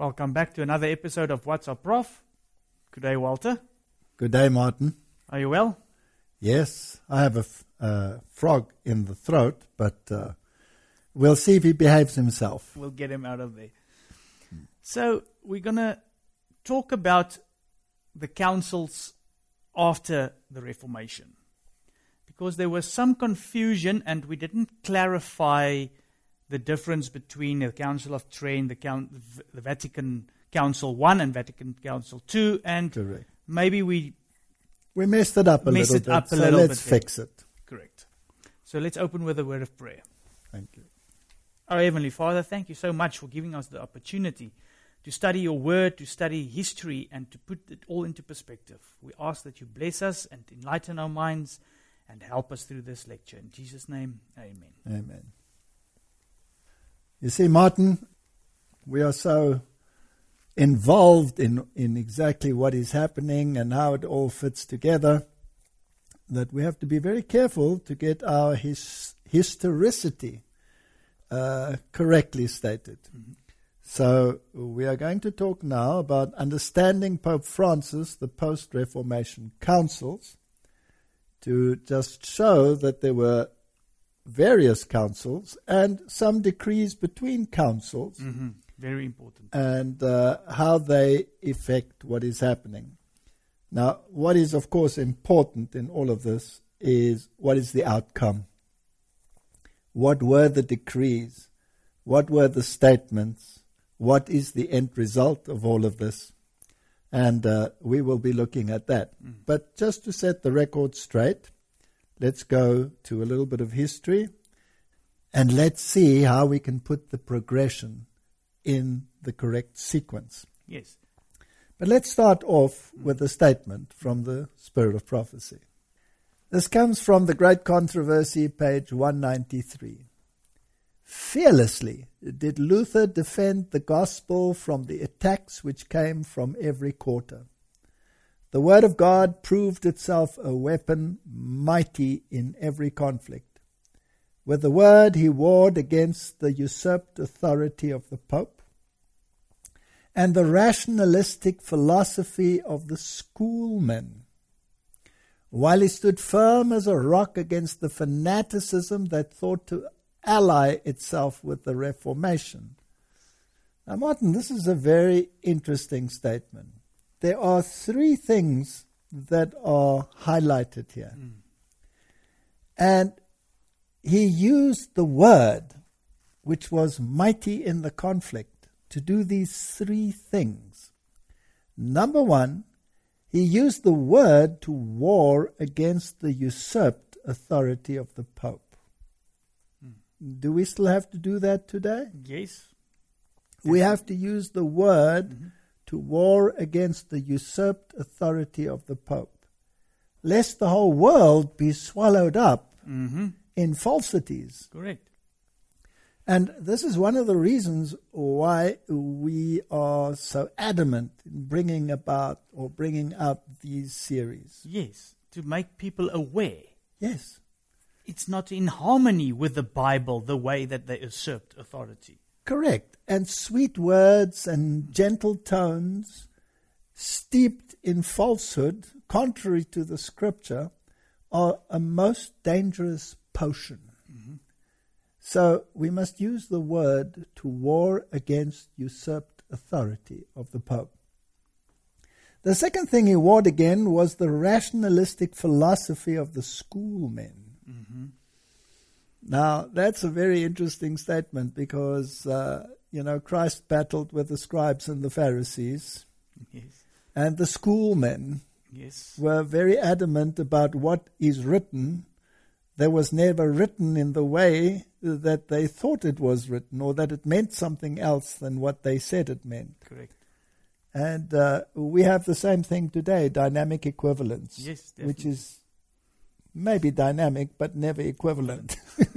Welcome back to another episode of What's Up, Prof. Good day, Walter. Good day, Martin. Are you well? Yes, I have a frog in the throat, but we'll see if he behaves himself. We'll get him out of there. So we're going to talk about the councils after the Reformation, because there was some confusion and we didn't clarify the difference between the Council of Trent, the Vatican Council I and Vatican Council II, and Correct. Maybe we messed it up a little bit, so let's fix it. Correct. So let's open with a word of prayer. Thank you. Our Heavenly Father, thank you so much for giving us the opportunity to study your word, to study history, and to put it all into perspective. We ask that you bless us and enlighten our minds and help us through this lecture. In Jesus' name, amen. Amen. You see, Martin, we are so involved in exactly what is happening and how it all fits together that we have to be very careful to get our historicity correctly stated. Mm-hmm. So we are going to talk now about understanding Pope Francis, the post-Reformation councils, to just show that there were various councils and some decrees between councils. Mm-hmm. Very important. And how they affect what is happening. Now, what is, of course, important in all of this is what is the outcome? What were the decrees? What were the statements? What is the end result of all of this? And we will be looking at that. Mm. But just to set the record straight, let's go to a little bit of history and let's see how we can put the progression in the correct sequence. Yes. But let's start off with a statement from the Spirit of Prophecy. This comes from the Great Controversy, page 193. Fearlessly did Luther defend the gospel from the attacks which came from every quarter. The word of God proved itself a weapon mighty in every conflict. With the word he warred against the usurped authority of the Pope and the rationalistic philosophy of the schoolmen, while he stood firm as a rock against the fanaticism that thought to ally itself with the Reformation. Now, Martin, this is a very interesting statement. There are three things that are highlighted here. Mm. And he used the word, which was mighty in the conflict, to do these three things. Number one, he used the word to war against the usurped authority of the Pope. Do we still have to do that today? Yes. We have to use the word to war against the usurped authority of the Pope, lest the whole world be swallowed up in falsities. Correct. And this is one of the reasons why we are so adamant in bringing out these series. Yes, to make people aware. Yes. It's not in harmony with the Bible, the way that they usurped authority. Correct. And sweet words and gentle tones, steeped in falsehood, contrary to the Scripture, are a most dangerous potion. Mm-hmm. So we must use the word to war against usurped authority of the Pope. The second thing he warred against was the rationalistic philosophy of the schoolmen. Mm-hmm. Now, that's a very interesting statement because, Christ battled with the scribes and the Pharisees. Yes. And the schoolmen were very adamant about what is written. That was never written in the way that they thought it was written, or that it meant something else than what they said it meant. Correct. And we have the same thing today, dynamic equivalence. Yes, definitely. Which is maybe dynamic, but never equivalent.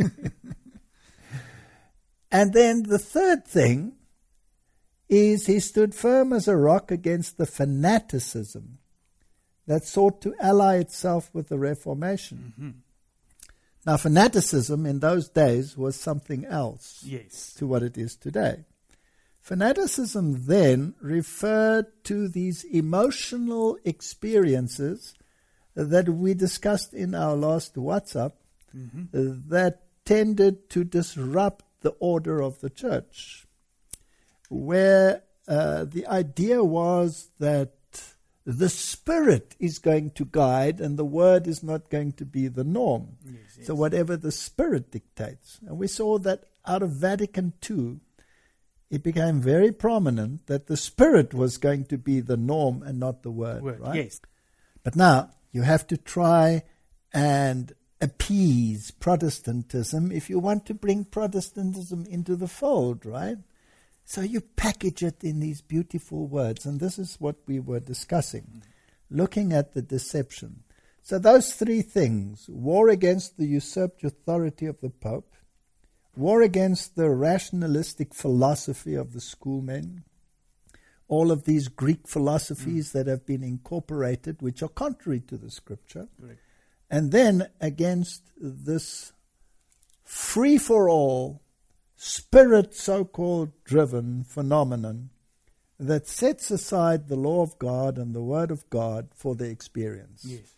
And then the third thing is he stood firm as a rock against the fanaticism that sought to ally itself with the Reformation. Mm-hmm. Now, fanaticism in those days was something else to what it is today. Fanaticism then referred to these emotional experiences that we discussed in our last WhatsApp that tended to disrupt the order of the church, where the idea was that the Spirit is going to guide and the Word is not going to be the norm. Yes. So whatever the Spirit dictates. And we saw that out of Vatican II, it became very prominent that the Spirit was going to be the norm and not the Word. Right? Yes. But now you have to try and appease Protestantism if you want to bring Protestantism into the fold, right? So you package it in these beautiful words, and this is what we were discussing, looking at the deception. So those three things: war against the usurped authority of the Pope, war against the rationalistic philosophy of the schoolmen, all of these Greek philosophies that have been incorporated, which are contrary to the Scripture, Correct. and then against this free-for-all, Spirit so-called driven phenomenon that sets aside the law of God and the Word of God for the experience. Yes.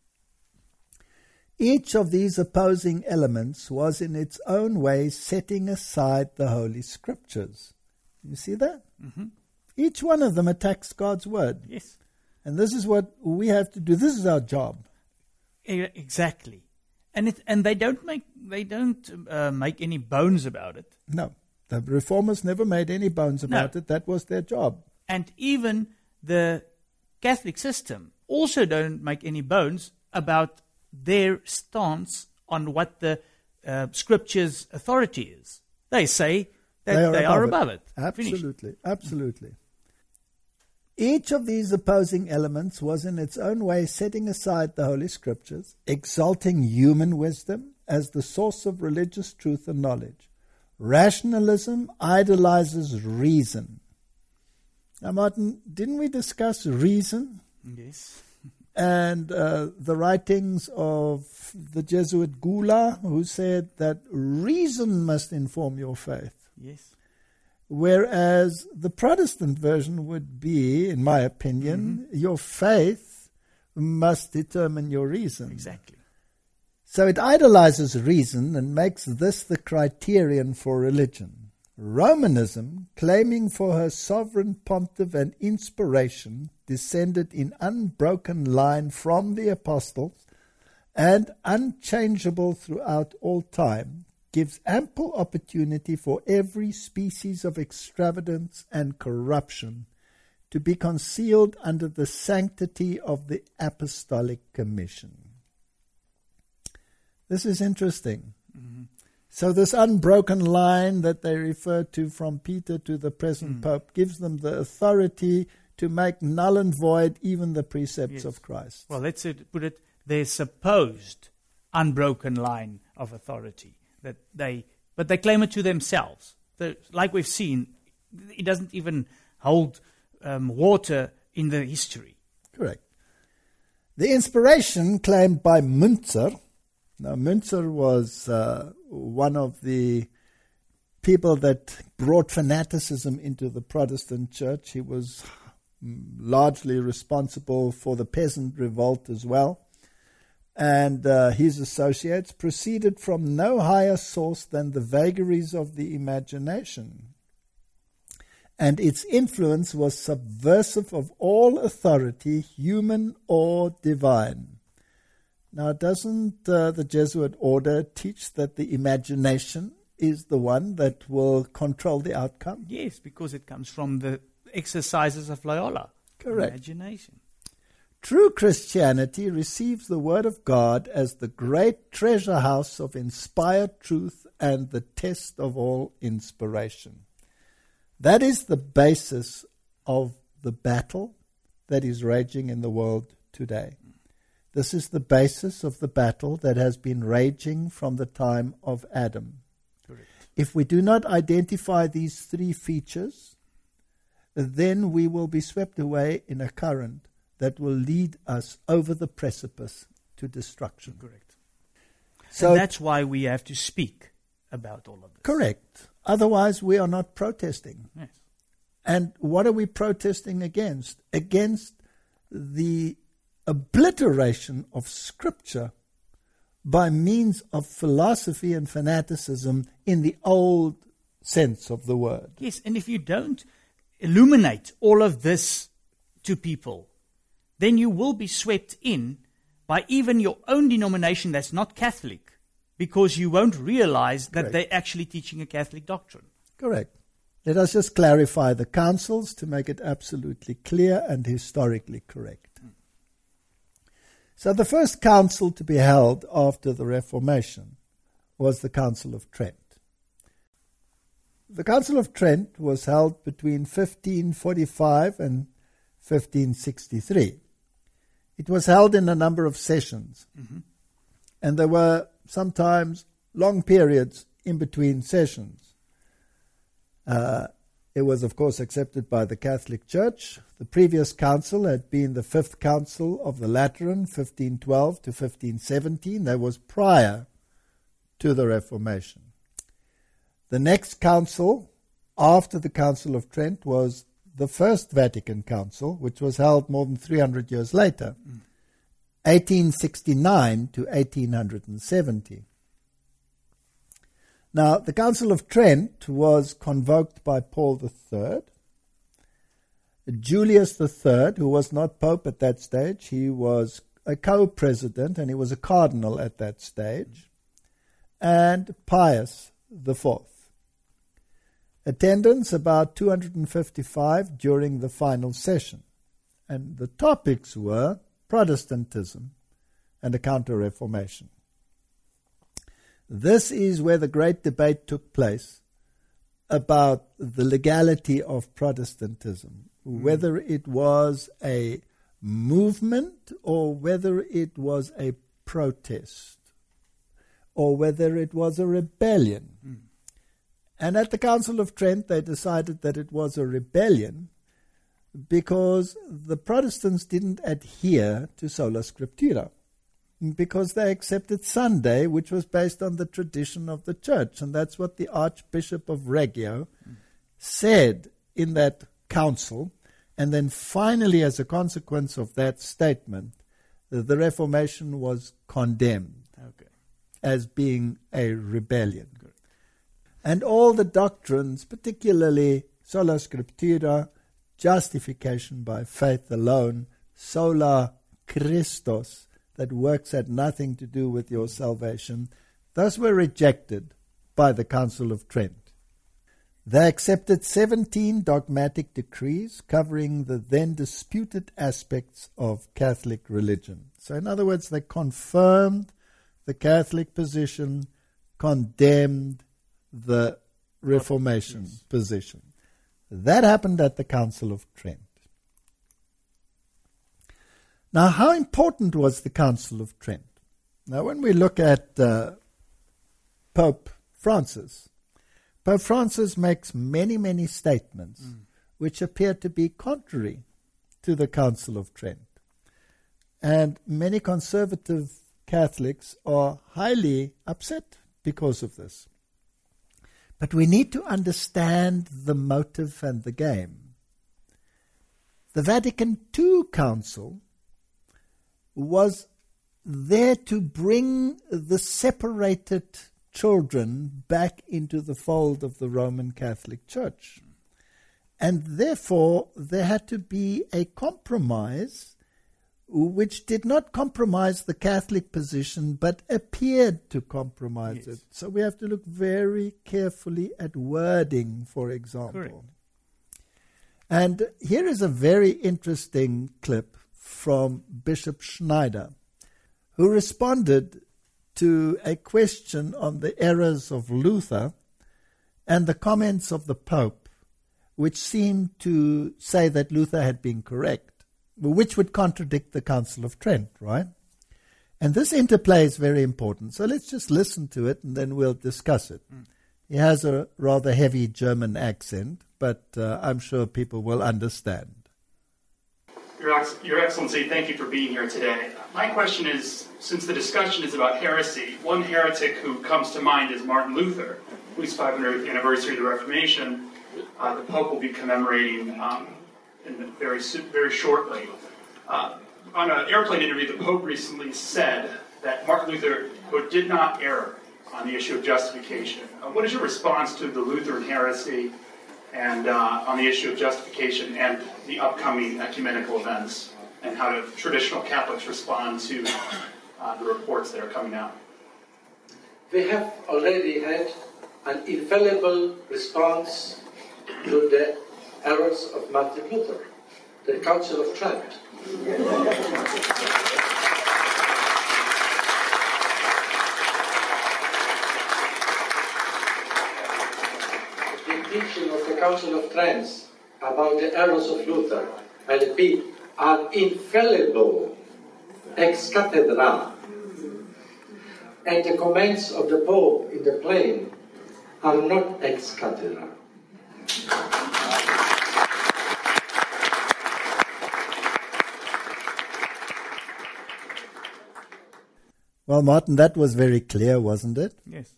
Each of these opposing elements was in its own way setting aside the Holy Scriptures. You see that? Mm-hmm. Each one of them attacks God's Word. Yes. And this is what we have to do. This is our job. Exactly. And they don't make any bones about it. No. The Reformers never made any bones about it. That was their job. And even the Catholic system also don't make any bones about their stance on what the Scripture's authority is. They say that they are above it. Absolutely. Finished. Absolutely. Each of these opposing elements was in its own way setting aside the Holy Scriptures, exalting human wisdom as the source of religious truth and knowledge. Rationalism idolizes reason. Now, Martin, didn't we discuss reason? Yes. And the writings of the Jesuit Gula, who said that reason must inform your faith. Yes. Whereas the Protestant version would be, in my opinion, your faith must determine your reason. Exactly. So it idolizes reason and makes this the criterion for religion. Romanism, claiming for her sovereign pontiff and inspiration, descended in unbroken line from the apostles and unchangeable throughout all time, gives ample opportunity for every species of extravagance and corruption to be concealed under the sanctity of the Apostolic Commission. This is interesting. Mm-hmm. So this unbroken line that they refer to from Peter to the present Pope gives them the authority to make null and void even the precepts of Christ. Well, let's put it, their supposed unbroken line of authority. But they claim it to themselves. Like we've seen, it doesn't even hold water in the history. Correct. The inspiration claimed by Münzer. Now, Münzer was one of the people that brought fanaticism into the Protestant church. He was largely responsible for the peasant revolt as well. And his associates proceeded from no higher source than the vagaries of the imagination. And its influence was subversive of all authority, human or divine. Now, doesn't the Jesuit order teach that the imagination is the one that will control the outcome? Yes, because it comes from the exercises of Loyola. Correct. Imagination. True Christianity receives the Word of God as the great treasure house of inspired truth and the test of all inspiration. That is the basis of the battle that is raging in the world today. This is the basis of the battle that has been raging from the time of Adam. Correct. If we do not identify these three features, then we will be swept away in a current that will lead us over the precipice to destruction. Correct. So and that's why we have to speak about all of this. Correct. Otherwise, we are not protesting. Yes. And what are we protesting against? Against the obliteration of Scripture by means of philosophy and fanaticism in the old sense of the word. Yes, and if you don't illuminate all of this to people, then you will be swept in by even your own denomination that's not Catholic, because you won't realize that they're actually teaching a Catholic doctrine. Correct. Let us just clarify the councils to make it absolutely clear and historically correct. So the first council to be held after the Reformation was the Council of Trent. The Council of Trent was held between 1545 and 1563. It was held in a number of sessions, and there were sometimes long periods in between sessions. It was, of course, accepted by the Catholic Church. The previous council had been the Fifth Council of the Lateran, 1512 to 1517. That was prior to the Reformation. The next council after the Council of Trent was the First Vatican Council, which was held more than 300 years later, 1869 to 1870. Now, the Council of Trent was convoked by Paul III. Julius III, who was not Pope at that stage, he was a co-president and he was a cardinal at that stage, and Pius IV. Attendance about 255 during the final session, and the topics were Protestantism and a counter-reformation. This is where the great debate took place about the legality of Protestantism, whether it was a movement or whether it was a protest or whether it was a rebellion. And at the Council of Trent, they decided that it was a rebellion because the Protestants didn't adhere to sola scriptura, because they accepted Sunday, which was based on the tradition of the church. And that's what the Archbishop of Reggio said in that council. And then finally, as a consequence of that statement, the Reformation was condemned as being a rebellion. And all the doctrines, particularly sola scriptura, justification by faith alone, sola Christos, that works had nothing to do with your salvation, thus were rejected by the Council of Trent. They accepted 17 dogmatic decrees covering the then disputed aspects of Catholic religion. So in other words, they confirmed the Catholic position, condemned the Reformation position. That happened at the Council of Trent. Now, how important was the Council of Trent? Now, when we look at Pope Francis makes many, many statements which appear to be contrary to the Council of Trent. And many conservative Catholics are highly upset because of this. But we need to understand the motive and the game. The Vatican II Council was there to bring the separated children back into the fold of the Roman Catholic Church. And therefore, there had to be a compromise which did not compromise the Catholic position, but appeared to compromise it. So we have to look very carefully at wording, for example. Correct. And here is a very interesting clip from Bishop Schneider, who responded to a question on the errors of Luther and the comments of the Pope, which seemed to say that Luther had been correct, which would contradict the Council of Trent, right? And this interplay is very important. So let's just listen to it and then we'll discuss it. He has a rather heavy German accent, but I'm sure people will understand. Your Excellency, thank you for being here today. My question is, since the discussion is about heresy, one heretic who comes to mind is Martin Luther, whose 500th anniversary of the Reformation the Pope will be commemorating very shortly. On an airplane interview, the Pope recently said that Martin Luther, quote, did not err on the issue of justification. What is your response to the Lutheran heresy and on the issue of justification and the upcoming ecumenical events, and how do traditional Catholics respond to the reports that are coming out? We have already had an infallible response to the errors of Martin Luther, the Council of Trent. The teaching of the Council of Trent about the errors of Luther, I repeat, are infallible, ex cathedra. And the comments of the Pope in the plane are not ex cathedra. Well, Martin, that was very clear, wasn't it? Yes.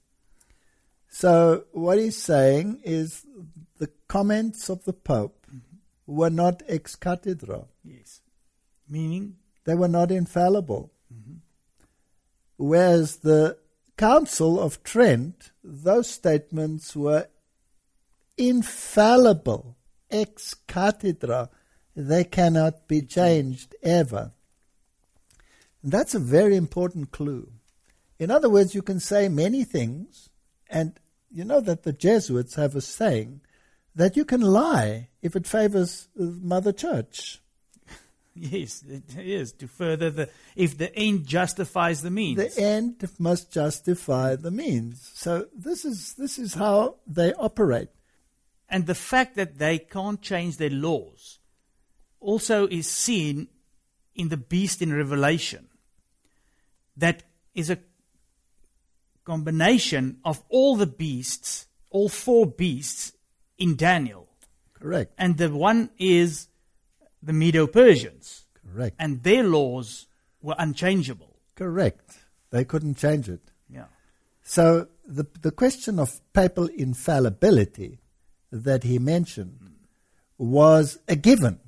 So what he's saying is the comments of the Pope were not ex cathedra. Yes. Meaning? They were not infallible. Whereas the Council of Trent, those statements were infallible, ex cathedra. They cannot be changed ever. And that's a very important clue. In other words, you can say many things, and you know that the Jesuits have a saying that you can lie if it favors Mother Church. Yes, it is. To further if the end justifies the means. The end must justify the means. So this is how they operate. And the fact that they can't change their laws also is seen in the beast in Revelation. That is a combination of all the beasts, all four beasts in Daniel. Correct. And the one is the Medo-Persians. Correct. And their laws were unchangeable. Correct. They couldn't change it. Yeah. So the question of papal infallibility that he mentioned was a given.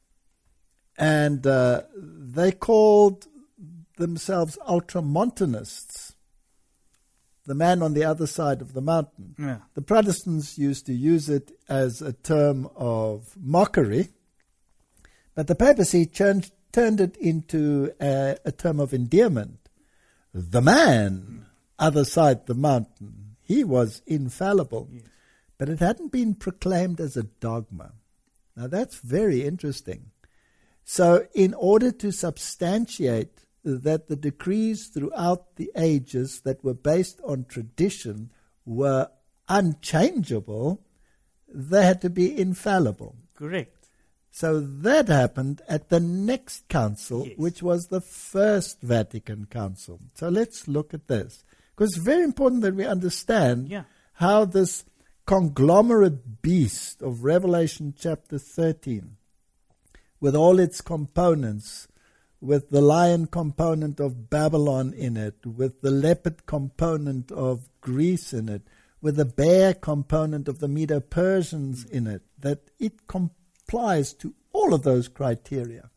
And they called themselves ultramontanists, the man on the other side of the mountain. Yeah. The Protestants used to use it as a term of mockery, but the papacy turned it into a term of endearment. The man, other side the mountain, he was infallible. Yes. But it hadn't been proclaimed as a dogma. Now that's very interesting. So in order to substantiate that the decrees throughout the ages that were based on tradition were unchangeable, they had to be infallible. Correct. So that happened at the next council, Yes. which was the First Vatican Council. So let's look at this. Because it's very important that we understand how this conglomerate beast of Revelation chapter 13, with all its components, with the lion component of Babylon in it, with the leopard component of Greece in it, with the bear component of the Medo-Persians in it, that it complies to all of those criteria.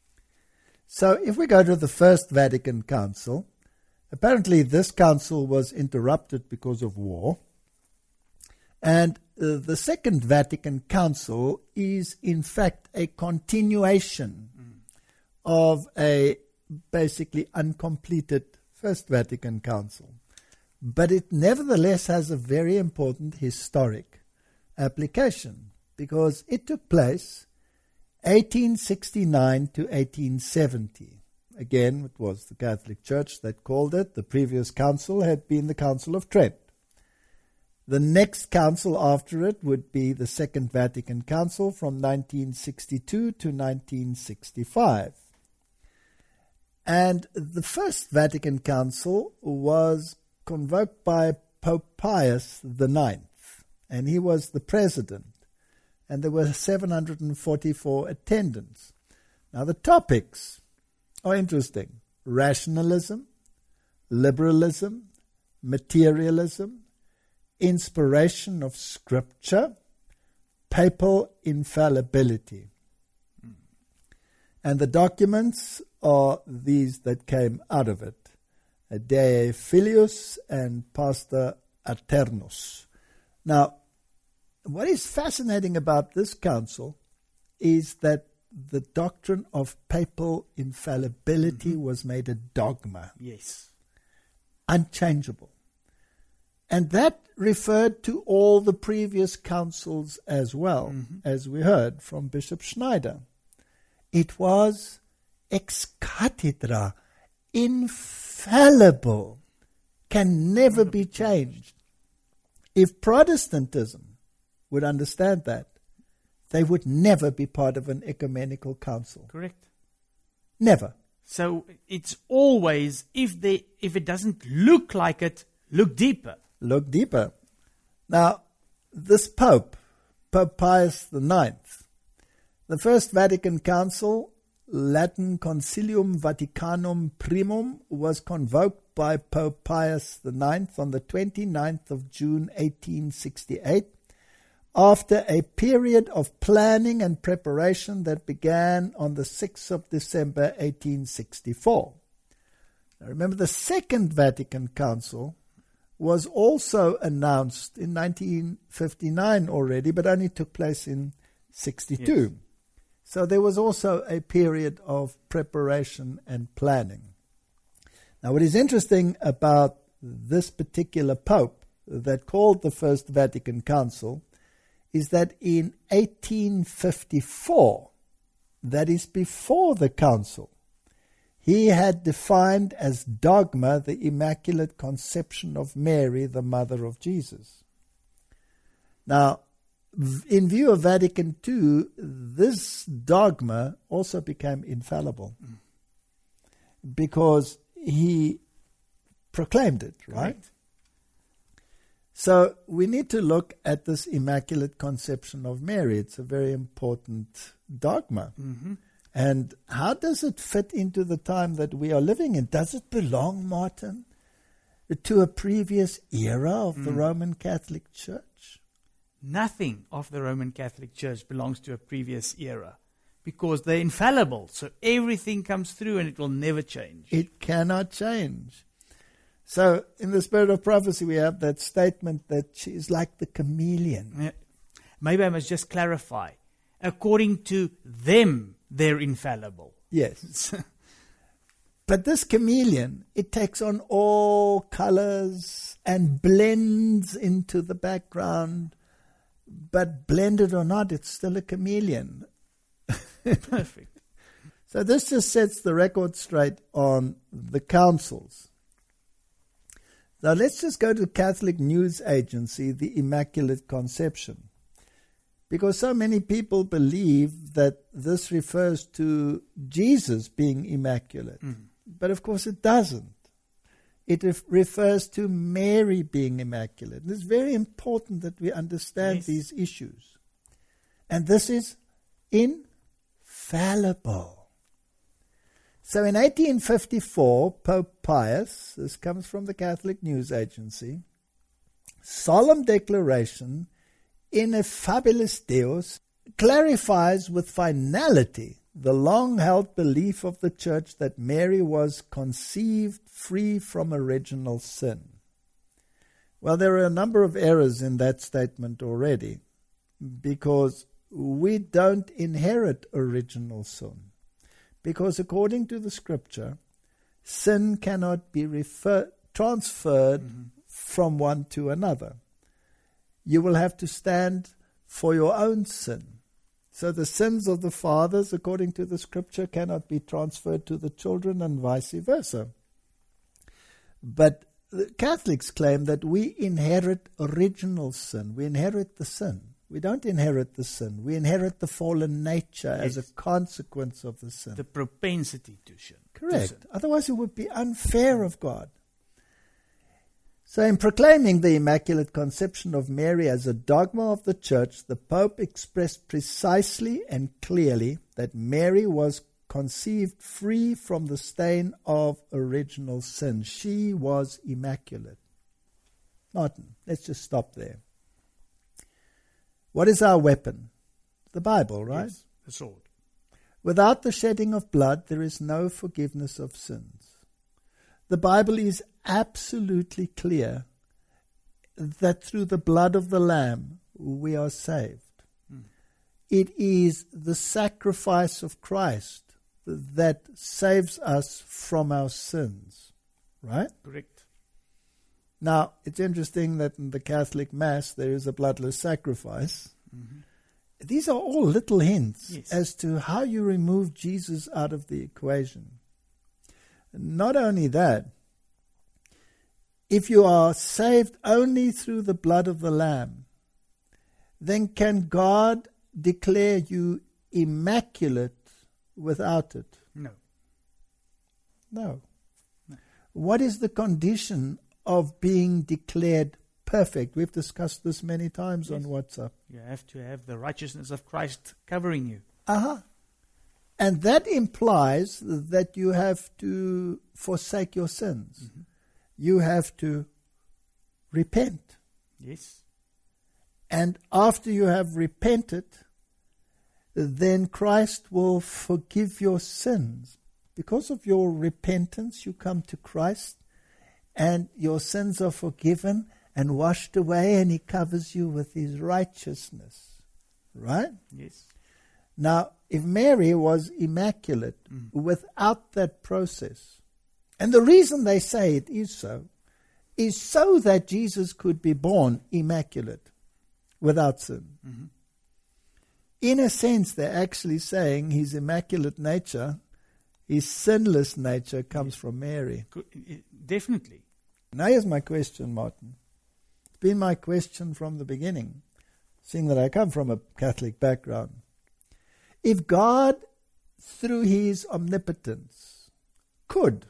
So if we go to the First Vatican Council, apparently this council was interrupted because of war, and the Second Vatican Council is in fact a continuation of a basically uncompleted First Vatican Council. But it nevertheless has a very important historic application, because it took place 1869 to 1870. Again, it was the Catholic Church that called it. The previous council had been the Council of Trent. The next council after it would be the Second Vatican Council from 1962 to 1965. And the First Vatican Council was convoked by Pope Pius IX, and he was the president, and there were 744 attendants. Now the topics are interesting: rationalism, liberalism, materialism, inspiration of Scripture, papal infallibility. And the documents are these that came out of it: De Filius and Pastor Aternus. Now, what is fascinating about this council is that the doctrine of papal infallibility was made a dogma. Yes. Unchangeable. And that referred to all the previous councils as well, as we heard from Bishop Schneider. It was ex cathedra, infallible, can never be changed. If Protestantism would understand that, they would never be part of an ecumenical council. Correct. Never. So it's always, if it doesn't look like it, look deeper. Look deeper. Now, this Pope Pius IX, the First Vatican Council, Latin Concilium Vaticanum Primum, was convoked by Pope Pius IX on the 29th of June 1868, after a period of planning and preparation that began on the 6th of December 1864. Now remember, the Second Vatican Council was also announced in 1959 already, but only took place in 62. Yes. So there was also a period of preparation and planning. Now what is interesting about this particular Pope that called the First Vatican Council is that in 1854, that is before the council, he had defined as dogma the Immaculate Conception of Mary, the mother of Jesus. Now, in view of Vatican II, this dogma also became infallible because he proclaimed it, right? Correct. So we need to look at this Immaculate Conception of Mary. It's a very important dogma. And how does it fit into the time that we are living in? Does it belong, Martin, to a previous era of the Roman Catholic Church? Nothing of the Roman Catholic Church belongs to a previous era because they're infallible. So everything comes through and it will never change. It cannot change. So in the Spirit of Prophecy, we have that statement that she is like the chameleon. Maybe I must just clarify. According to them, they're infallible. Yes. But this chameleon, it takes on all colors and blends into the background. But blended or not, it's still a chameleon. Perfect. So this just sets the record straight on the councils. Now let's just go to Catholic News Agency, the Immaculate Conception. Because so many people believe that this refers to Jesus being immaculate. But of course it doesn't. It refers to Mary being immaculate. And it's very important that we understand these issues. And this is infallible. So in 1854, Pope Pius, this comes from the Catholic News Agency, solemn declaration, Ineffabilis Deus, clarifies with finality the long-held belief of the Church that Mary was conceived free from original sin. Well, there are a number of errors in that statement already, because we don't inherit original sin. Because according to the Scripture, sin cannot be transferred from one to another. You will have to stand for your own sin. So the sins of the fathers, according to the Scripture, cannot be transferred to the children and vice versa. But the Catholics claim that we inherit original sin. We inherit the sin. We don't inherit the sin. We inherit the fallen nature as a consequence of the sin. The propensity to sin. Correct. Otherwise it would be unfair of God. So in proclaiming the Immaculate Conception of Mary as a dogma of the Church, the Pope expressed precisely and clearly that Mary was conceived free from the stain of original sin. She was immaculate. Martin, let's just stop there. What is our weapon? The Bible, right? Yes, the sword. Without the shedding of blood, there is no forgiveness of sins. The Bible is absolutely clear that through the blood of the Lamb we are saved. It is the sacrifice of Christ that saves us from our sins, right? Correct. Now, it's interesting that in the Catholic Mass there is a bloodless sacrifice. These are all little hints as to how you remove Jesus out of the equation. Not only that, if you are saved only through the blood of the Lamb, then can God declare you immaculate without it? No. No. What is the condition of being declared perfect? We've discussed this many times on WhatsApp. You have to have the righteousness of Christ covering you. And that implies that you have to forsake your sins. You have to repent. Yes. And after you have repented, then Christ will forgive your sins. Because of your repentance, you come to Christ, and your sins are forgiven and washed away, and He covers you with His righteousness. Right? Yes. Now, if Mary was immaculate without that process, and the reason they say it is so that Jesus could be born immaculate without sin. In a sense, they're actually saying His immaculate nature, His sinless nature comes from Mary. Definitely. Now here's my question, Martin. It's been my question from the beginning, seeing that I come from a Catholic background. If God, through His omnipotence, could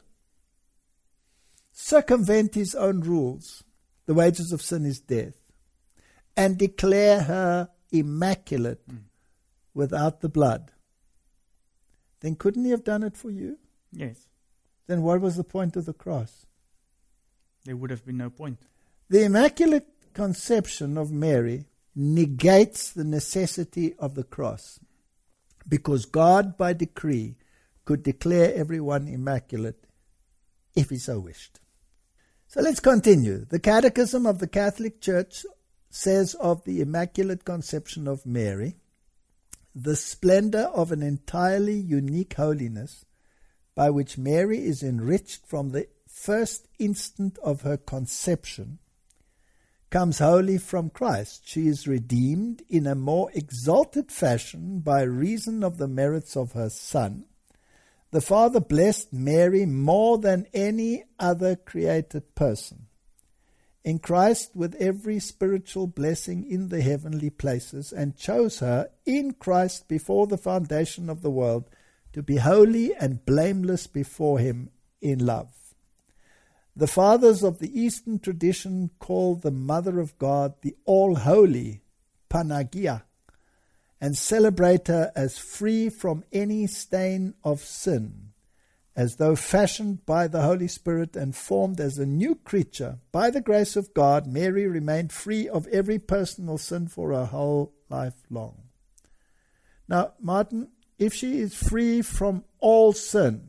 circumvent His own rules, the wages of sin is death, and declare her immaculate without the blood, then couldn't He have done it for you? Yes. Then what was the point of the cross? There would have been no point. The Immaculate Conception of Mary negates the necessity of the cross, because God, by decree, could declare everyone immaculate if He so wished. So let's continue. The Catechism of the Catholic Church says of the Immaculate Conception of Mary, the splendor of an entirely unique holiness by which Mary is enriched from the first instant of her conception comes wholly from Christ. She is redeemed in a more exalted fashion by reason of the merits of her Son. The Father blessed Mary more than any other created person. In Christ with every spiritual blessing in the heavenly places, and chose her in Christ before the foundation of the world to be holy and blameless before Him in love. The fathers of the Eastern tradition call the Mother of God the All-Holy, Panagia, and celebrate her as free from any stain of sin, as though fashioned by the Holy Spirit and formed as a new creature. By the grace of God, Mary remained free of every personal sin for her whole life long. Now, Martin, if she is free from all sin,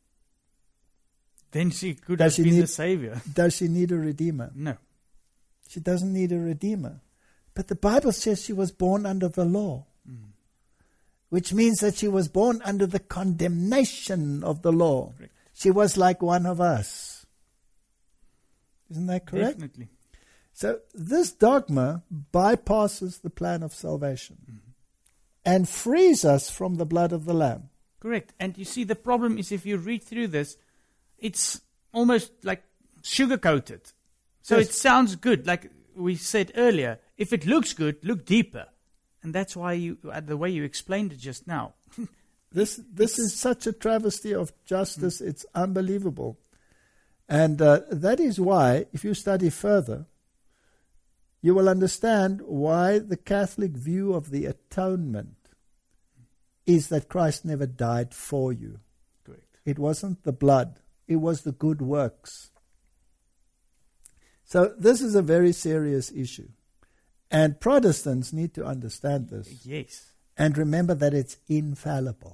then she could have been the Savior. Does she need a Redeemer? No. She doesn't need a Redeemer. But the Bible says she was born under the law, which means that she was born under the condemnation of the law. Correct. She was like one of us. Isn't that correct? Definitely. So this dogma bypasses the plan of salvation and frees us from the blood of the Lamb. Correct. And you see, the problem is if you read through this, it's almost like sugar-coated. So Yes. it sounds good, like we said earlier. If it looks good, look deeper. And that's why the way you explained it just now. This is such a travesty of justice, it's unbelievable. And that is why, if you study further, you will understand why the Catholic view of the atonement is that Christ never died for you. Correct. It wasn't the blood, it was the good works. So this is a very serious issue. And Protestants need to understand this Yes. and remember that it's infallible.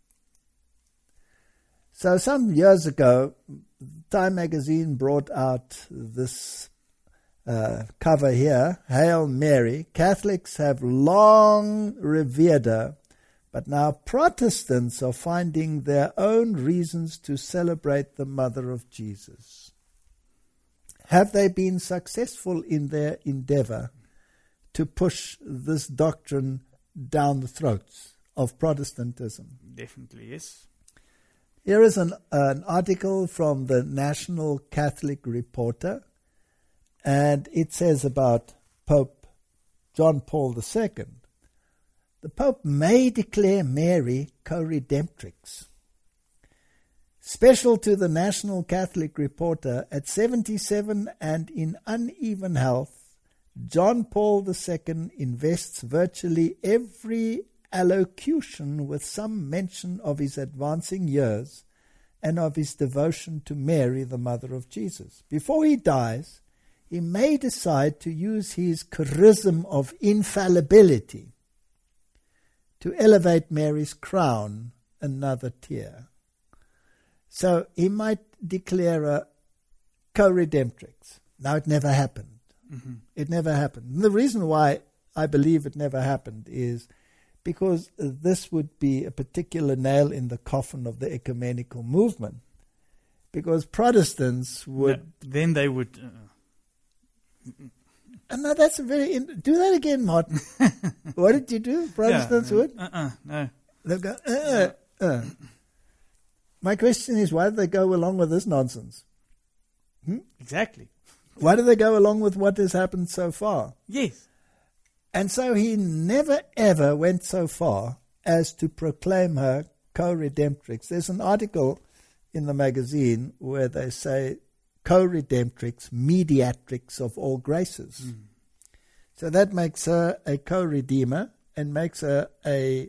So some years ago, Time magazine brought out this cover here, Hail Mary. Catholics have long revered her, but now Protestants are finding their own reasons to celebrate the Mother of Jesus. Have they been successful in their endeavor to push this doctrine down the throats of Protestantism? Definitely, yes. Here is an article from the National Catholic Reporter, and it says about Pope John Paul II. The Pope may declare Mary co-redemptrix. Special to the National Catholic Reporter, at 77 and in uneven health, John Paul II invests virtually every allocution with some mention of his advancing years and of his devotion to Mary, the Mother of Jesus. Before he dies, he may decide to use his charism of infallibility to elevate Mary's crown another tier. So he might declare a co-redemptrix. Now, it never happened. Mm-hmm. It never happened. And the reason why I believe it never happened is because this would be a particular nail in the coffin of the ecumenical movement. Because Protestants would... No, then they would... No, that's a very... do that again, Martin. What did you do? Protestants would? No. They'll go, My question is, why do they go along with this nonsense? Exactly. Why do they go along with what has happened so far? Yes. And so he never, ever went so far as to proclaim her co-redemptrix. There's an article in the magazine where they say co-redemptrix, mediatrix of all graces. Mm. So that makes her a co-redeemer and makes her a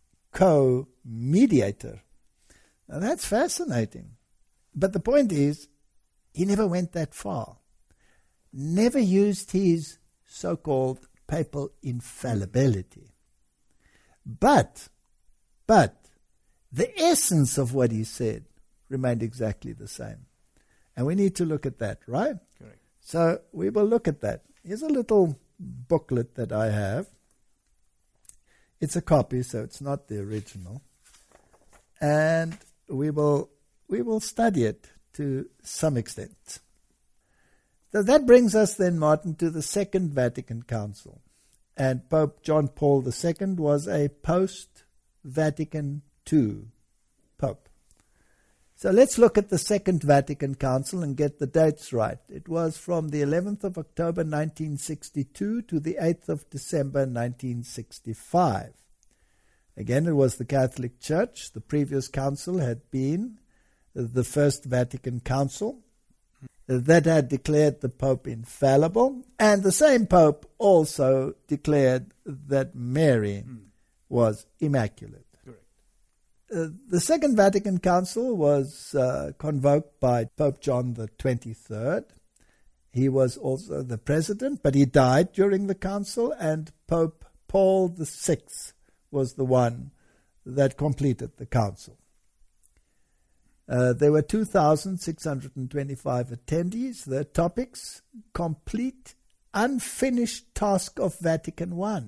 co-mediator. Now that's fascinating. But the point is, he never went that far. Never used his so-called papal infallibility. But the essence of what he said remained exactly the same. And we need to look at that, right? Correct. So we will look at that. Here's a little booklet that I have. It's a copy, so it's not the original. And we will study it to some extent. So that brings us then, Martin, to the Second Vatican Council. And Pope John Paul II was a post-Vatican II Pope. So let's look at the Second Vatican Council and get the dates right. It was from the 11th of October 1962 to the 8th of December 1965. Again, it was the Catholic Church. The previous council had been the First Vatican Council that had declared the Pope infallible, and the same Pope also declared that Mary was immaculate. Correct. The Second Vatican Council was convoked by Pope John the 23rd. He was also the president, but he died during the council, and Pope Paul VI was the one that completed the council. There were 2,625 attendees. The topics: complete, unfinished task of Vatican I,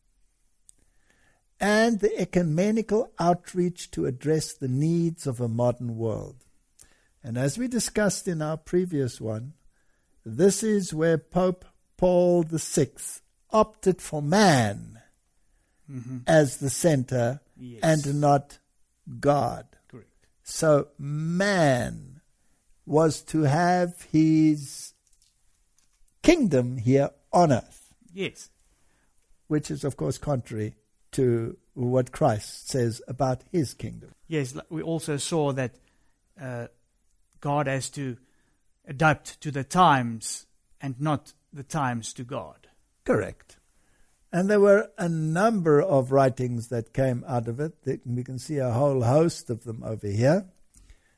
and the ecumenical outreach to address the needs of a modern world. And as we discussed in our previous one, this is where Pope Paul VI opted for man as the center, yes, and not God. Correct. So man was to have his kingdom here on earth. Yes. Which is, of course, contrary to what Christ says about his kingdom. Yes, we also saw that God has to adapt to the times and not the times to God. Correct. And there were a number of writings that came out of it. We can see a whole host of them over here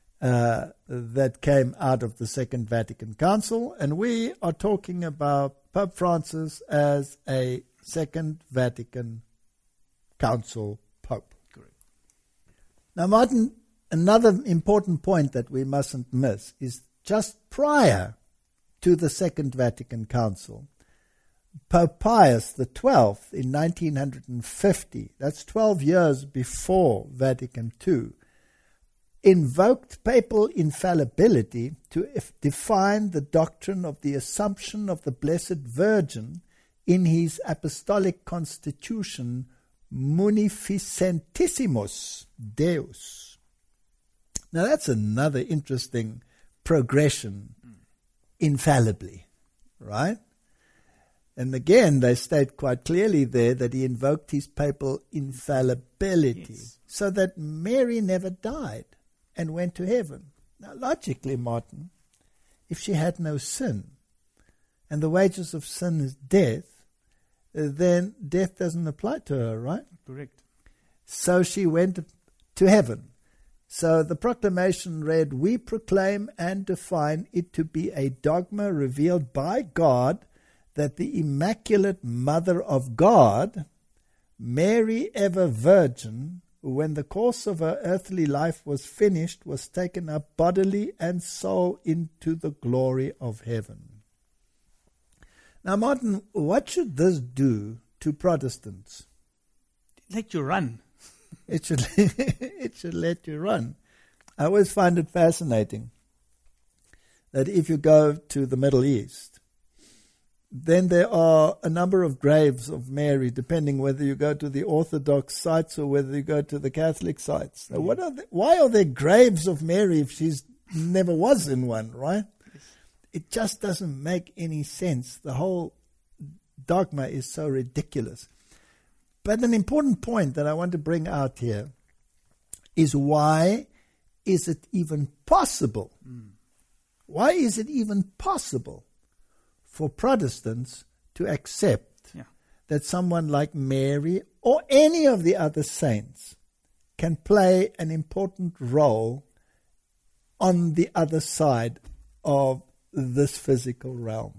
that came out of the Second Vatican Council. And we are talking about Pope Francis as a Second Vatican Council Pope. Correct. Now, Martin, another important point that we mustn't miss is just prior to the Second Vatican Council, Pope Pius XII in 1950, that's 12 years before Vatican II, invoked papal infallibility to define the doctrine of the Assumption of the Blessed Virgin in his apostolic constitution, Munificentissimus Deus. Now that's another interesting progression, infallibly, right? And again, they state quite clearly there that he invoked his papal infallibility, yes, so that Mary never died and went to heaven. Now, logically, Martin, if she had no sin, and the wages of sin is death, then death doesn't apply to her, right? Correct. So she went to heaven. So the proclamation read, "We proclaim and define it to be a dogma revealed by God that the Immaculate Mother of God, Mary ever Virgin, when the course of her earthly life was finished, was taken up bodily and soul into the glory of heaven." Now, Martin, what should this do to Protestants? Let you run. It should let you run. I always find it fascinating that if you go to the Middle East, then there are a number of graves of Mary, depending whether you go to the Orthodox sites or whether you go to the Catholic sites. Now, why are there graves of Mary if she's never was in one, right? Yes. It just doesn't make any sense. The whole dogma is so ridiculous. But an important point that I want to bring out here is, why is it even possible? Why is it even possible for Protestants to accept that someone like Mary or any of the other saints can play an important role on the other side of this physical realm?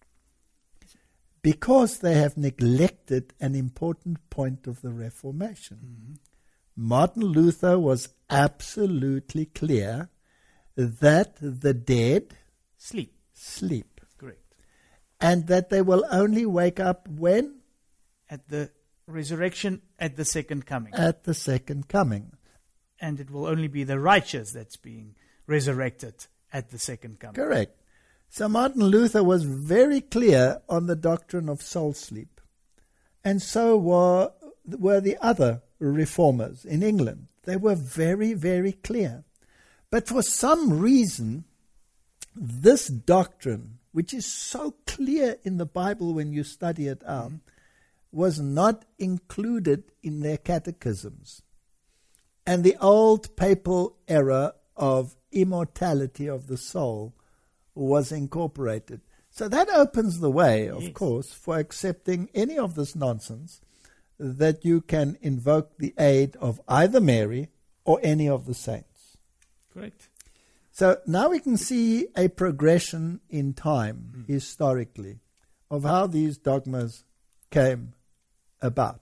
Because they have neglected an important point of the Reformation. Mm-hmm. Martin Luther was absolutely clear that the dead Sleep. Correct. And that they will only wake up when? At the resurrection, at the second coming. At the second coming. And it will only be the righteous that's being resurrected at the second coming. Correct. So Martin Luther was very clear on the doctrine of soul sleep. And so were the other reformers in England. They were very, very clear. But for some reason, this doctrine, which is so clear in the Bible when you study it out, was not included in their catechisms. And the old papal error of immortality of the soul was incorporated. So that opens the way, of course, for accepting any of this nonsense, that you can invoke the aid of either Mary or any of the saints. Correct. So now we can see a progression in time, historically, of how these dogmas came about.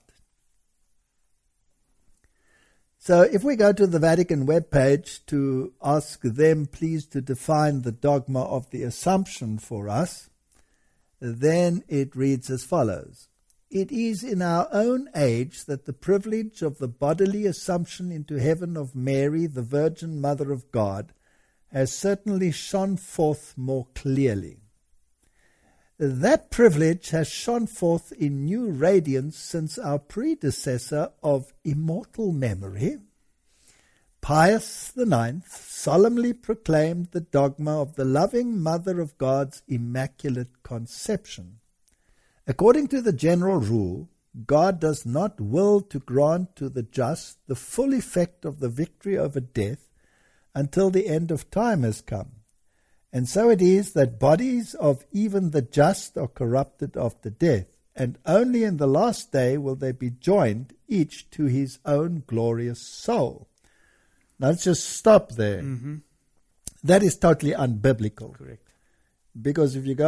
So if we go to the Vatican webpage to ask them please to define the dogma of the Assumption for us, then it reads as follows. It is in our own age that the privilege of the bodily assumption into heaven of Mary, the Virgin Mother of God, has certainly shone forth more clearly. That privilege has shone forth in new radiance since our predecessor of immortal memory, Pius IX, solemnly proclaimed the dogma of the loving Mother of God's Immaculate Conception. According to the general rule, God does not will to grant to the just the full effect of the victory over death until the end of time has come. And so it is that bodies of even the just are corrupted after death, and only in the last day will they be joined, each to his own glorious soul. Now let's just stop there. That is totally unbiblical. Correct. Because if you go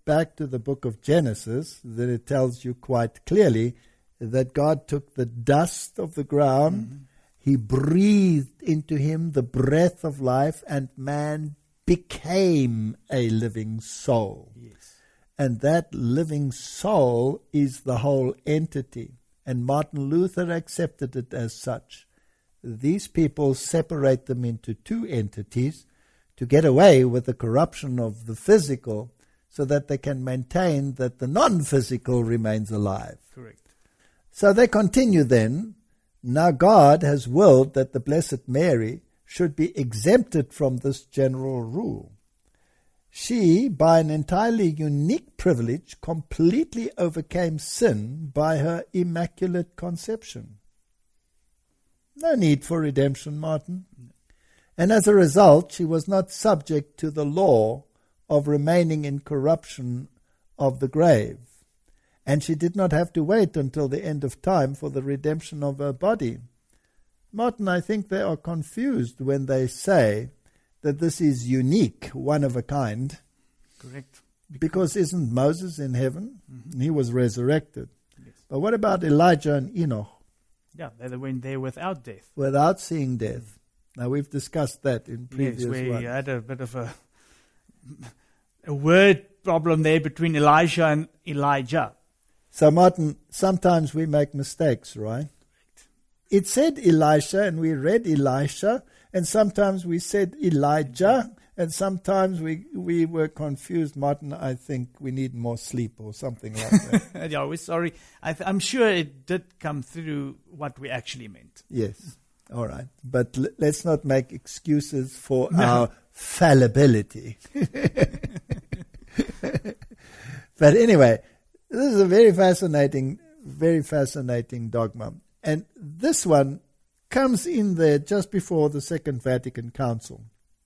back to the book of Genesis, then it tells you quite clearly that God took the dust of the ground, He breathed into him the breath of life, and man became a living soul. Yes. And that living soul is the whole entity. And Martin Luther accepted it as such. These people separate them into two entities to get away with the corruption of the physical, so that they can maintain that the non-physical remains alive. Correct. So they continue then. Now God has willed that the Blessed Mary should be exempted from this general rule. She, by an entirely unique privilege, completely overcame sin by her immaculate conception. No need for redemption, Martin. And as a result, she was not subject to the law of remaining in corruption of the grave. And she did not have to wait until the end of time for the redemption of her body. Martin, I think they are confused when they say that this is unique, one of a kind. Correct. Because isn't Moses in heaven? Mm-hmm. He was resurrected. Yes. But what about Elijah and Enoch? Yeah, they went there without death. Without seeing death. Now, we've discussed that in previous Yes, we ones. had a bit of a word problem there between Elijah and Elijah. So, Martin, sometimes we make mistakes, right? It said Elisha, and we read Elisha, and sometimes we said Elijah, and sometimes we were confused. Martin, I think we need more sleep or something like that. Yeah, we're sorry. I'm sure it did come through what we actually meant. Yes, all right. But let's not make excuses for our fallibility. But anyway, this is a very fascinating dogma. And this one comes in there just before the Second Vatican Council.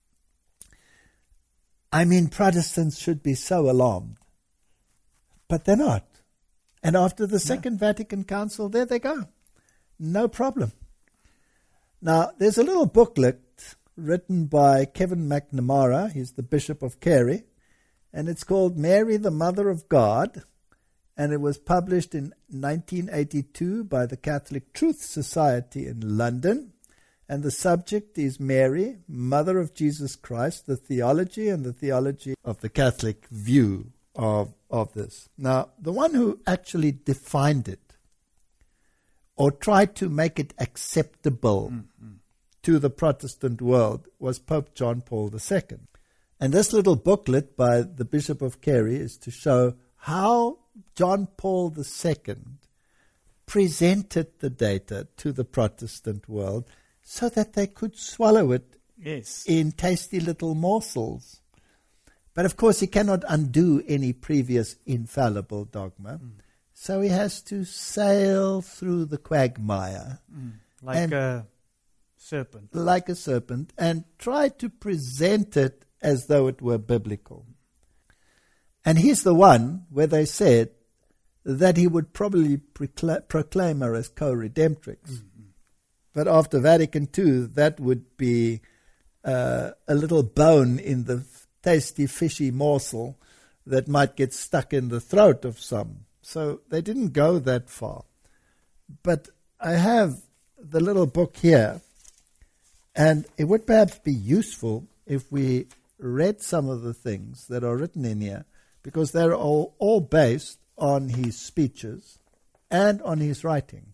I mean, Protestants should be so alarmed. But they're not. And after the Second Vatican Council, there they go. No problem. Now, there's a little booklet written by Kevin McNamara. He's the Bishop of Carey. And it's called Mary, the Mother of God. And it was published in 1982 by the Catholic Truth Society in London. And the subject is Mary, Mother of Jesus Christ, the theology and the theology of the Catholic view of this. Now, the one who actually defined it or tried to make it acceptable to the Protestant world was Pope John Paul II. And this little booklet by the Bishop of Carey is to show how John Paul II presented the data to the Protestant world so that they could swallow it in tasty little morsels. But of course he cannot undo any previous infallible dogma. So he has to sail through the quagmire. Like a serpent. Like a serpent, and try to present it as though it were biblical. And he's the one where they said that he would probably proclaim her as co-redemptrix. But after Vatican II, that would be a little bone in the tasty, fishy morsel that might get stuck in the throat of some. So they didn't go that far. But I have the little book here, and it would perhaps be useful if we read some of the things that are written in here, because they're all based on his speeches and on his writings.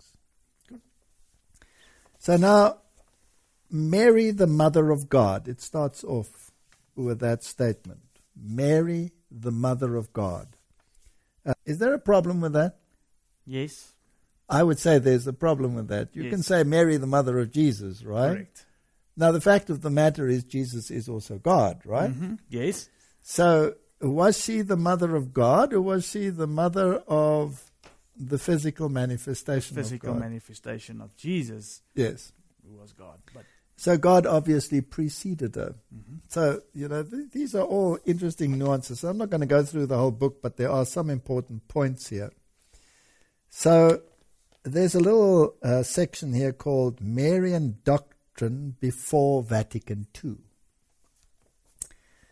So now, Mary, the Mother of God. It starts off with that statement. Mary, the Mother of God. Is there a problem with that? Yes. I would say there's a problem with that. You can say Mary, the Mother of Jesus, right? Correct. Now, the fact of the matter is Jesus is also God, right? Yes. So, was she the Mother of God, or was she the mother of the physical manifestation of God? Physical manifestation of Jesus. Yes. Who was God. But so God obviously preceded her. So, these are all interesting nuances. So I'm not going to go through the whole book, but there are some important points here. So there's a little section here called Marian Doctrine before Vatican II.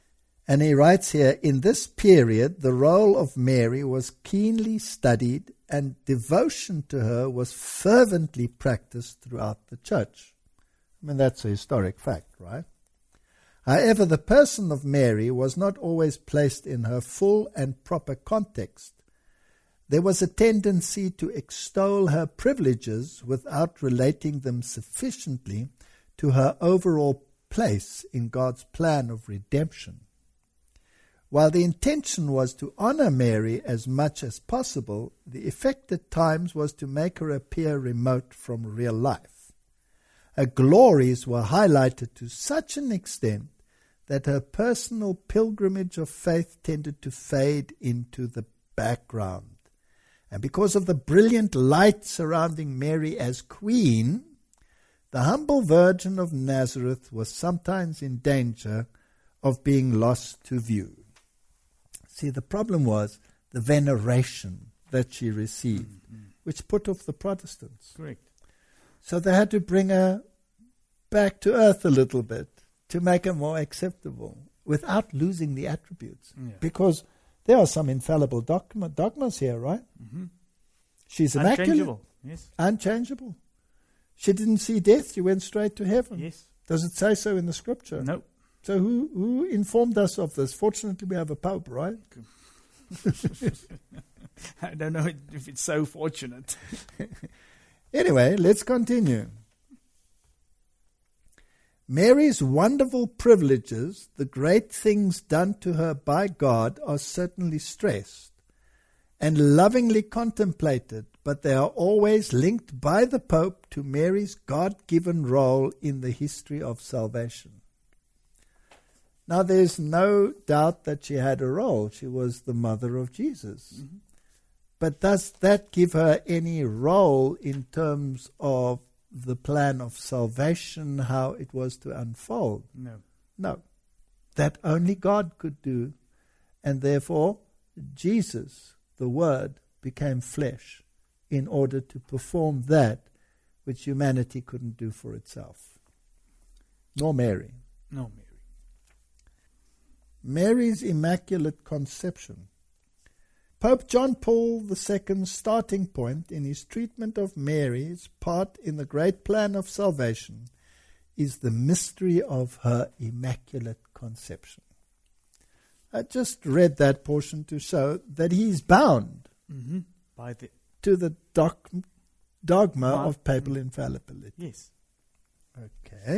And he writes here, in this period, the role of Mary was keenly studied and devotion to her was fervently practiced throughout the church. I mean, that's a historic fact, right? However, the person of Mary was not always placed in her full and proper context. There was a tendency to extol her privileges without relating them sufficiently to her overall place in God's plan of redemption. While the intention was to honor Mary as much as possible, the effect at times was to make her appear remote from real life. Her glories were highlighted to such an extent that her personal pilgrimage of faith tended to fade into the background. And because of the brilliant light surrounding Mary as queen, the humble Virgin of Nazareth was sometimes in danger of being lost to view. See, the problem was the veneration that she received, which put off the Protestants. Correct. So they had to bring her back to earth a little bit to make her more acceptable without losing the attributes. Yeah. Because there are some infallible dogmas here, right? Mm-hmm. She's immaculate. Unchangeable. Yes. Unchangeable. She didn't see death. She went straight to heaven. Yes. Does it say so in the scripture? No. So who informed us of this? Fortunately, we have a pope, right? I don't know if it's so fortunate. Anyway, let's continue. Mary's wonderful privileges, the great things done to her by God, are certainly stressed and lovingly contemplated, but they are always linked by the Pope to Mary's God-given role in the history of salvation. Now, there's no doubt that she had a role. She was the mother of Jesus. Mm-hmm. But does that give her any role in terms of the plan of salvation, how it was to unfold? No. No. That only God could do. And therefore, Jesus, the Word, became flesh in order to perform that which humanity couldn't do for itself. Nor Mary. No, Mary. Mary's Immaculate Conception. Pope John Paul II's starting point in his treatment of Mary's part in the great plan of salvation is the mystery of her Immaculate Conception. I just read that portion to show that he's bound to the dogma of papal infallibility. Yes. Okay.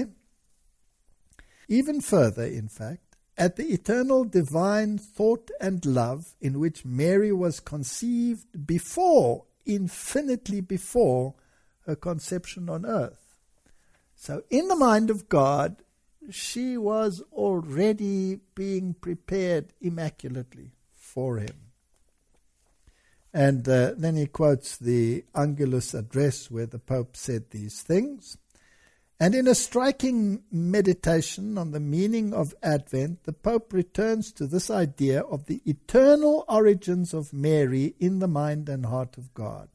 Even further, in fact, at the eternal divine thought and love in which Mary was conceived before, infinitely before, her conception on earth. So in the mind of God, she was already being prepared immaculately for him. And then he quotes the Angelus address where the Pope said these things. And in a striking meditation on the meaning of Advent, the Pope returns to this idea of the eternal origins of Mary in the mind and heart of God.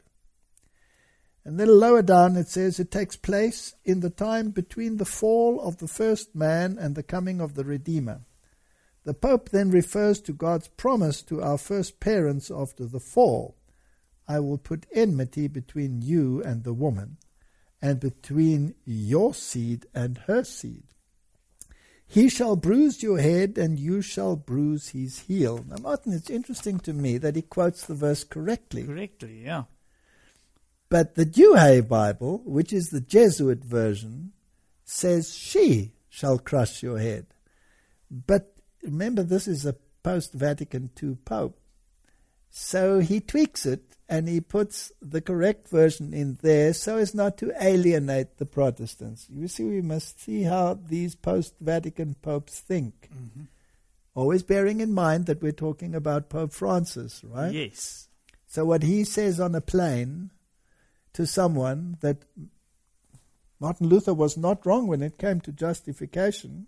And then lower down it says it takes place in the time between the fall of the first man and the coming of the Redeemer. The Pope then refers to God's promise to our first parents after the fall. I will put enmity between you and the woman, and between your seed and her seed. He shall bruise your head, and you shall bruise his heel. Now, Martin, it's interesting to me that he quotes the verse correctly. Correctly, yeah. But the Douay Bible, which is the Jesuit version, says she shall crush your head. But remember, this is a post-Vatican II Pope. So he tweaks it, and he puts the correct version in there so as not to alienate the Protestants. You see, we must see how these post-Vatican popes think. Mm-hmm. Always bearing in mind that we're talking about Pope Francis, right? Yes. So what he says on a plane to someone that Martin Luther was not wrong when it came to justification,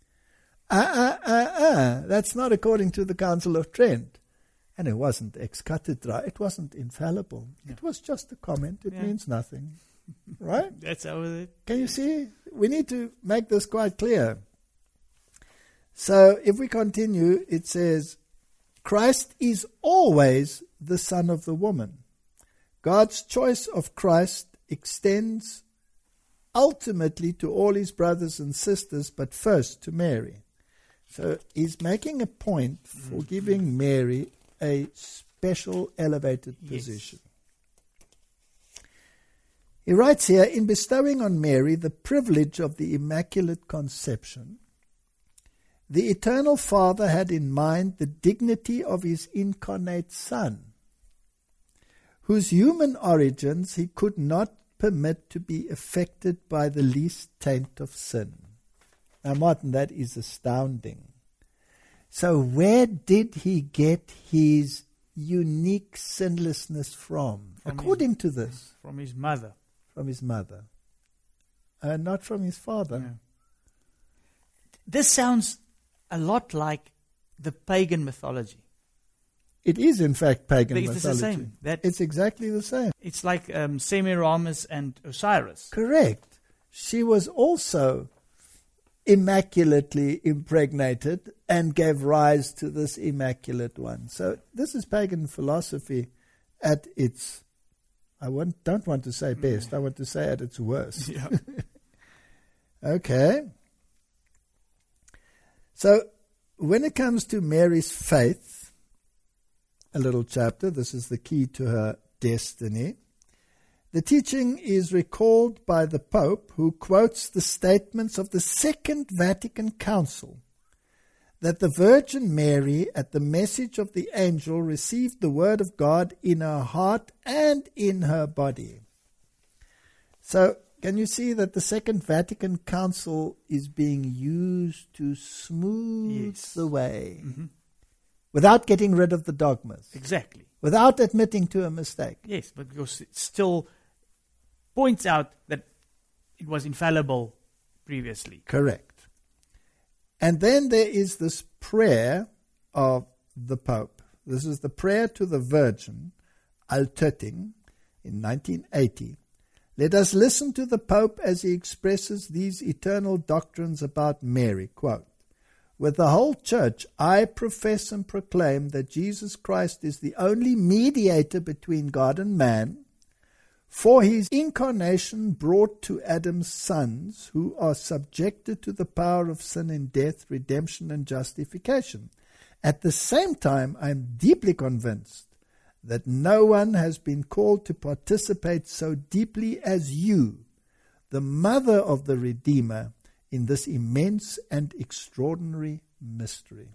that's not according to the Council of Trent. And it wasn't ex cathedra. It wasn't infallible. Yeah. It was just a comment. It means nothing. Right? That's how it is. Can you see? We need to make this quite clear. So if we continue, it says, Christ is always the son of the woman. God's choice of Christ extends ultimately to all his brothers and sisters, but first to Mary. So he's making a point for giving Mary a special elevated position. He writes here, in bestowing on Mary the privilege of the Immaculate Conception, the Eternal Father had in mind the dignity of his incarnate Son, whose human origins he could not permit to be affected by the least taint of sin. Now, Martin, that is astounding. So where did he get his unique sinlessness from according to this? From his mother. From his mother. Not from his father. No. This sounds a lot like the pagan mythology. It is, in fact, pagan It's mythology. the same. It's exactly the same. It's like Semiramis and Osiris. Correct. She was also immaculately impregnated and gave rise to this immaculate one. So this is pagan philosophy at its, don't want to say best, I want to say at its worst. Yeah. Okay. So when it comes to Mary's faith, a little chapter, this is the key to her destiny. The teaching is recalled by the Pope, who quotes the statements of the Second Vatican Council, that the Virgin Mary, at the message of the angel, received the word of God in her heart and in her body. So, can you see that the Second Vatican Council is being used to smooth the way, without getting rid of the dogmas? Exactly. Without admitting to a mistake. Yes, but because it still points out that it was infallible previously. Correct. And then there is this prayer of the Pope. This is the prayer to the Virgin, Altötting, in 1980. Let us listen to the Pope as he expresses these eternal doctrines about Mary. Quote, with the whole Church, I profess and proclaim that Jesus Christ is the only mediator between God and man, for his incarnation brought to Adam's sons, who are subjected to the power of sin and death, redemption and justification. At the same time, I am deeply convinced that no one has been called to participate so deeply as you, the mother of the Redeemer, in this immense and extraordinary mystery.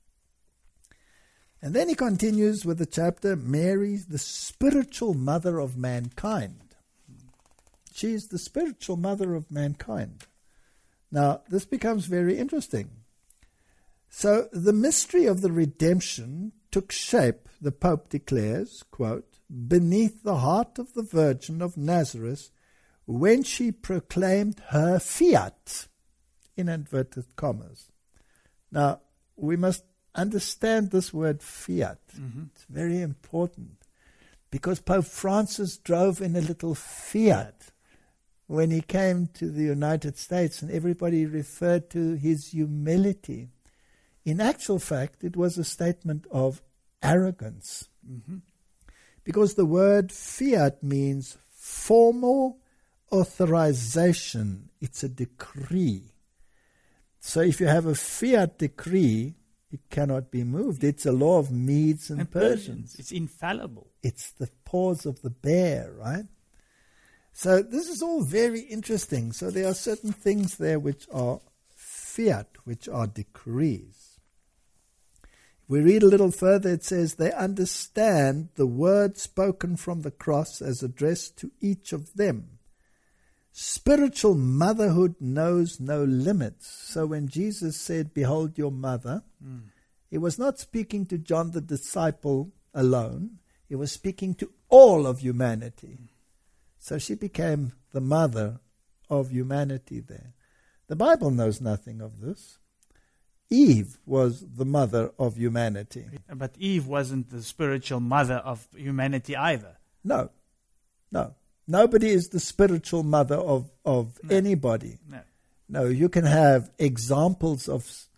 And then he continues with the chapter, Mary, the spiritual mother of mankind. She is the spiritual mother of mankind. Now, this becomes very interesting. So, the mystery of the redemption took shape, the Pope declares, quote, beneath the heart of the Virgin of Nazareth, when she proclaimed her fiat, in inverted commas. Now, we must understand this word fiat. It's very important, because Pope Francis drove in a little Fiat when he came to the United States, and everybody referred to his humility. In actual fact, it was a statement of arrogance, because the word fiat means formal authorization. It's a decree. So if you have a fiat decree, it cannot be moved. It's a law of Medes and Persians. It's infallible. It's the paws of the bear, right? So this is all very interesting. So there are certain things there which are fiat, which are decrees. If we read a little further, it says, they understand the word spoken from the cross as addressed to each of them. Spiritual motherhood knows no limits. So when Jesus said, behold your mother, he was not speaking to John the disciple alone. He was speaking to all of humanity. So she became the mother of humanity there. The Bible knows nothing of this. Eve was the mother of humanity. But Eve wasn't the spiritual mother of humanity either. No. Nobody is the spiritual mother of anybody. No. No, you can have examples of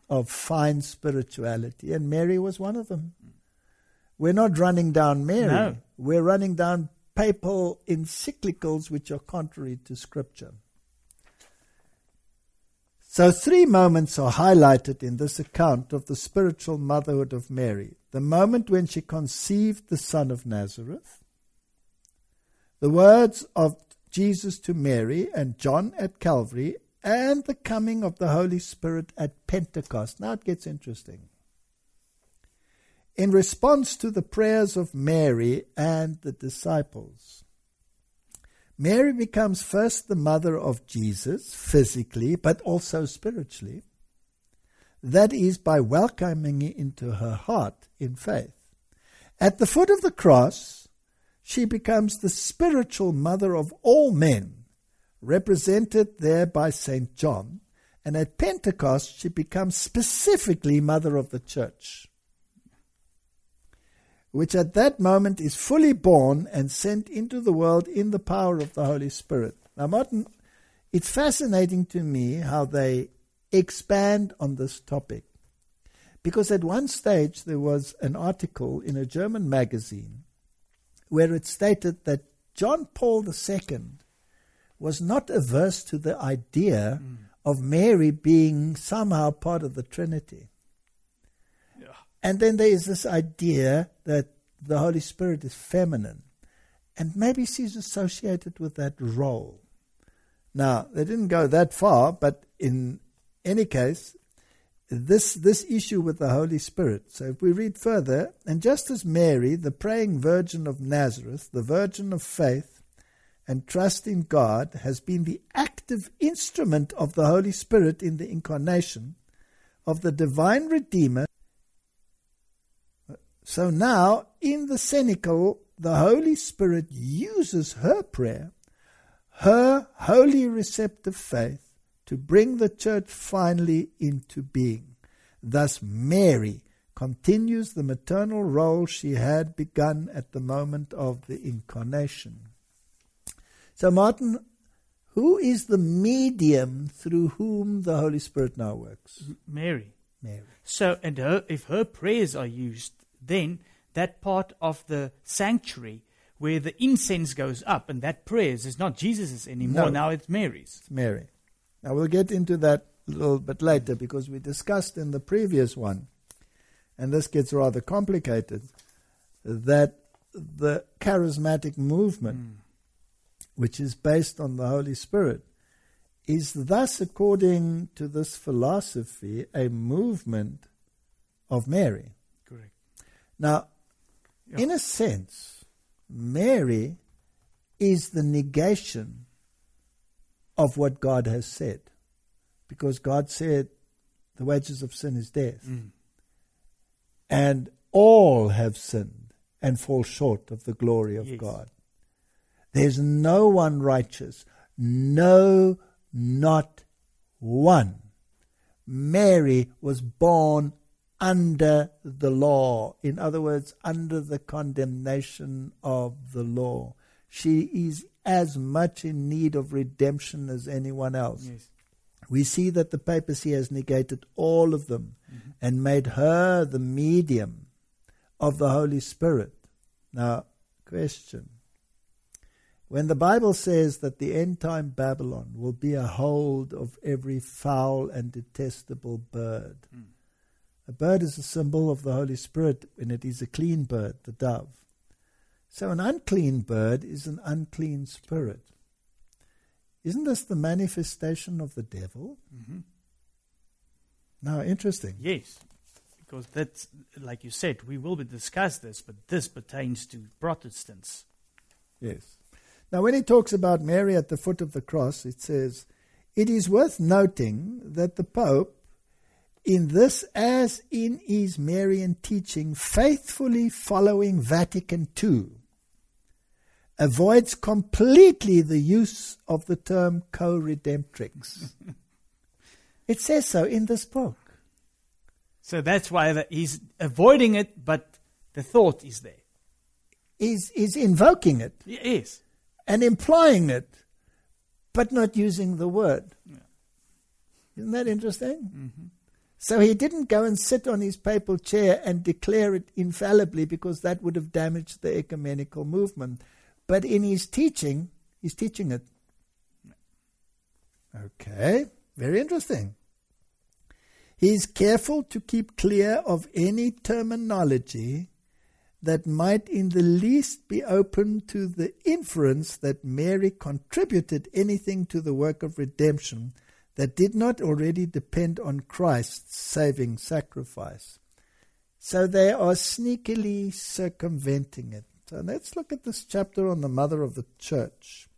of fine spirituality, and Mary was one of them. We're not running down Mary. No. We're running down papal encyclicals which are contrary to Scripture. So 3 moments are highlighted in this account of the spiritual motherhood of Mary. The moment when she conceived the Son of Nazareth, the words of Jesus to Mary and John at Calvary, and the coming of the Holy Spirit at Pentecost. Now it gets interesting. In response to the prayers of Mary and the disciples, Mary becomes first the mother of Jesus, physically, but also spiritually. That is, by welcoming him into her heart in faith. At the foot of the cross, she becomes the spiritual mother of all men, represented there by St. John. And at Pentecost, she becomes specifically mother of the church, which at that moment is fully born and sent into the world in the power of the Holy Spirit. Now, Martin, it's fascinating to me how they expand on this topic. Because at one stage there was an article in a German magazine where it stated that John Paul II was not averse to the idea of Mary being somehow part of the Trinity. And then there is this idea that the Holy Spirit is feminine. And maybe she's associated with that role. Now, they didn't go that far, but in any case, this issue with the Holy Spirit. So if we read further, and just as Mary, the praying Virgin of Nazareth, the Virgin of faith and trust in God, has been the active instrument of the Holy Spirit in the incarnation of the divine Redeemer, so now, in the Cenacle, the Holy Spirit uses her prayer, her holy receptive faith, to bring the church finally into being. Thus, Mary continues the maternal role she had begun at the moment of the incarnation. So, Martin, who is the medium through whom the Holy Spirit now works? Mary. Mary. So, and if her prayers are used, then that part of the sanctuary where the incense goes up, and that prayers is not Jesus's anymore. No. Now it's Mary's. It's Mary. Now we'll get into that a little bit later, because we discussed in the previous one, and this gets rather complicated, that the charismatic movement, which is based on the Holy Spirit, is thus, according to this philosophy, a movement of Mary. Correct. Now, in a sense, Mary is the negation of what God has said. Because God said, the wages of sin is death. And all have sinned and fall short of the glory of God. There's no one righteous. No, not one. Mary was born under the law. In other words, under the condemnation of the law. She is as much in need of redemption as anyone else. Yes. We see that the papacy has negated all of them and made her the medium of the Holy Spirit. Now, question. When the Bible says that the end-time Babylon will be a hold of every foul and detestable bird, a bird is a symbol of the Holy Spirit, and it is a clean bird, the dove. So an unclean bird is an unclean spirit. Isn't this the manifestation of the devil? Now, interesting. Yes, because that's, like you said, we will discuss this, but this pertains to Protestants. Yes. Now, when he talks about Mary at the foot of the cross, it says, it is worth noting that the Pope, in this as in his Marian teaching, faithfully following Vatican II, avoids completely the use of the term co-redemptrix. It says so in this book. So that's why he's avoiding it, but the thought is there. He's invoking it. Yes. And implying it, but not using the word. Yeah. Isn't that interesting? So he didn't go and sit on his papal chair and declare it infallibly, because that would have damaged the ecumenical movement. But in his teaching, he's teaching it. Okay, very interesting. He's careful to keep clear of any terminology that might in the least be open to the inference that Mary contributed anything to the work of redemption that did not already depend on Christ's saving sacrifice. So they are sneakily circumventing it. So let's look at this chapter on the Mother of the Church.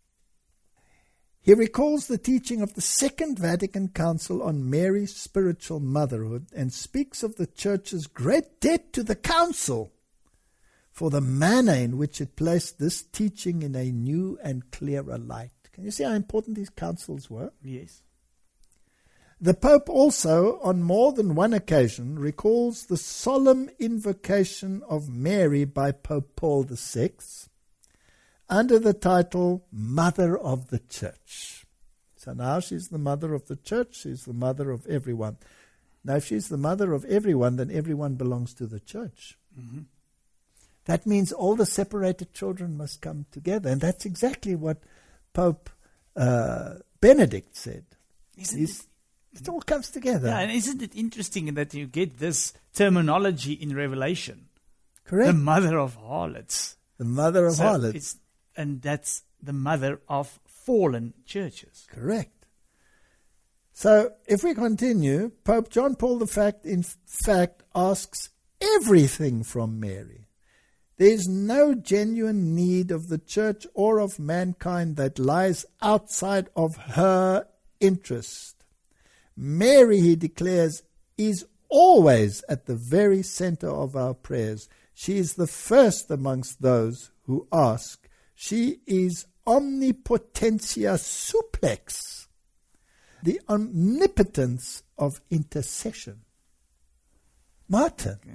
He recalls the teaching of the Second Vatican Council on Mary's spiritual motherhood and speaks of the Church's great debt to the Council for the manner in which it placed this teaching in a new and clearer light. Can you see how important these councils were? Yes. The Pope also, on more than one occasion, recalls the solemn invocation of Mary by Pope Paul VI under the title Mother of the Church. So now she's the Mother of the Church, she's the Mother of everyone. Now if she's the Mother of everyone, then everyone belongs to the Church. Mm-hmm. That means all the separated children must come together. And that's exactly what Pope Benedict said. It all comes together. Yeah, and isn't it interesting that you get this terminology in Revelation? Correct. The mother of harlots. The mother of harlots. And that's the mother of fallen churches. Correct. So if we continue, Pope John Paul in fact asks everything from Mary. There is no genuine need of the Church or of mankind that lies outside of her interest. Mary, he declares, is always at the very center of our prayers. She is the first amongst those who ask. She is omnipotentia supplex, the omnipotence of intercession. Martin. Okay.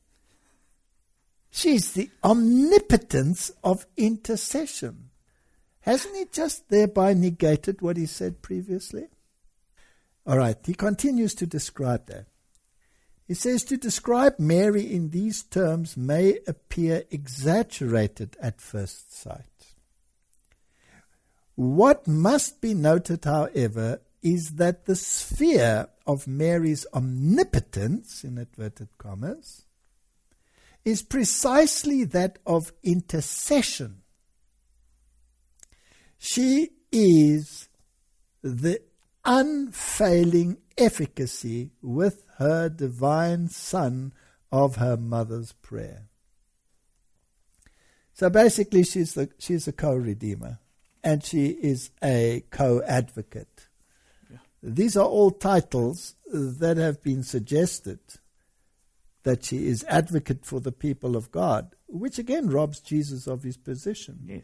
She's the omnipotence of intercession. Hasn't he just thereby negated what he said previously? All right, he continues to describe that. He says, to describe Mary in these terms may appear exaggerated at first sight. What must be noted, however, is that the sphere of Mary's omnipotence, in inverted commas, is precisely that of intercession. She is the unfailing efficacy with her divine Son of her mother's prayer. So basically she's a co-redeemer and she is a co-advocate. Yeah. These are all titles that have been suggested, that she is advocate for the people of God, which again robs Jesus of his position. Yes.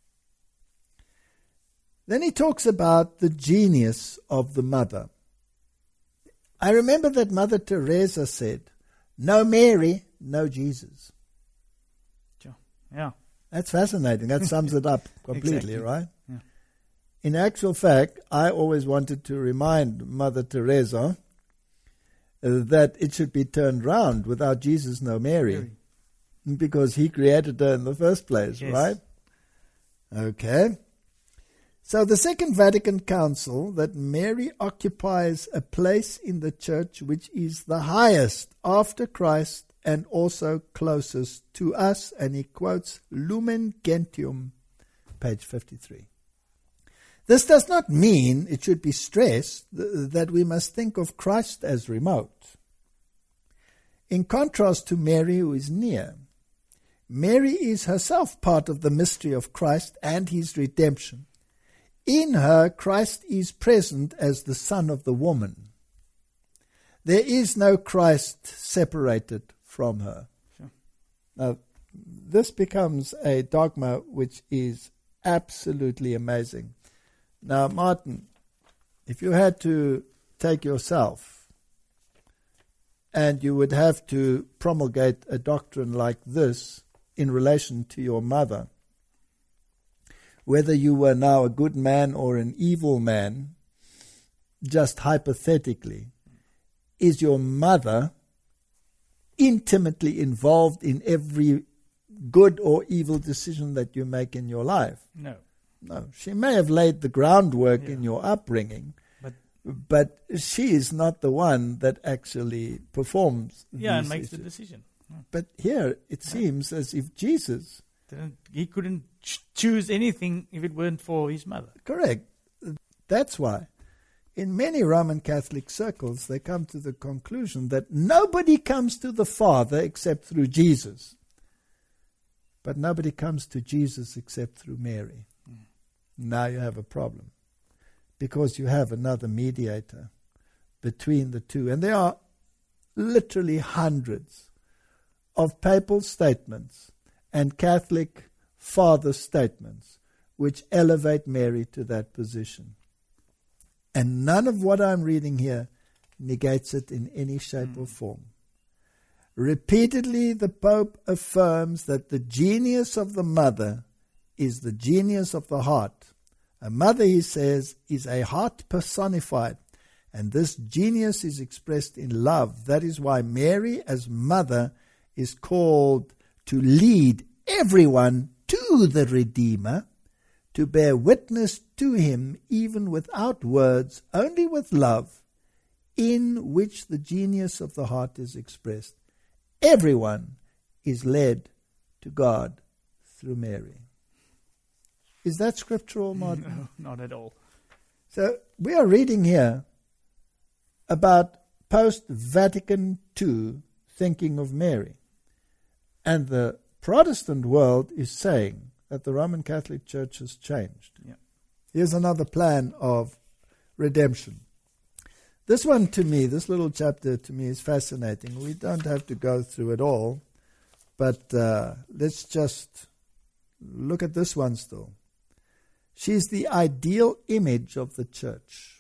Then he talks about the genius of the mother. I remember that Mother Teresa said, no Mary, no Jesus. Sure. Yeah. That's fascinating. That sums it up completely, exactly. Right? Yeah. In actual fact, I always wanted to remind Mother Teresa that it should be turned round, without Jesus, no Mary. Because he created her in the first place, yes. Right? Okay. So the Second Vatican Council, that Mary occupies a place in the Church which is the highest after Christ and also closest to us, and he quotes Lumen Gentium, page 53. This does not mean, it should be stressed, that we must think of Christ as remote. In contrast to Mary, who is near, Mary is herself part of the mystery of Christ and his redemption. In her, Christ is present as the Son of the woman. There is no Christ separated from her. Sure. Now, this becomes a dogma which is absolutely amazing. Now, Martin, if you had to take yourself and you would have to promulgate a doctrine like this in relation to your mother, whether you were now a good man or an evil man, just hypothetically, is your mother intimately involved in every good or evil decision that you make in your life? No. No. She may have laid the groundwork in your upbringing, but she is not the one that actually performs. And makes the decision. But here it seems as if Jesus... He couldn't choose anything if it weren't for his mother. Correct. That's why in many Roman Catholic circles they come to the conclusion that nobody comes to the Father except through Jesus. But nobody comes to Jesus except through Mary. Now you have a problem, because you have another mediator between the two. And there are literally hundreds of papal statements and Catholic father statements which elevate Mary to that position. And none of what I'm reading here negates it in any shape or form. Repeatedly, the Pope affirms that the genius of the mother is the genius of the heart. A mother, he says, is a heart personified, and this genius is expressed in love. That is why Mary, as mother, is called to lead everyone to the Redeemer, to bear witness to him even without words, only with love, in which the genius of the heart is expressed. Everyone is led to God through Mary. Is that scriptural, Martin? No, not at all. So we are reading here about post-Vatican II thinking of Mary. And the Protestant world is saying that the Roman Catholic Church has changed. Yeah. Here's another plan of redemption. This one to me, this little chapter to me is fascinating. We don't have to go through it all, but let's just look at this one still. She's the ideal image of the church.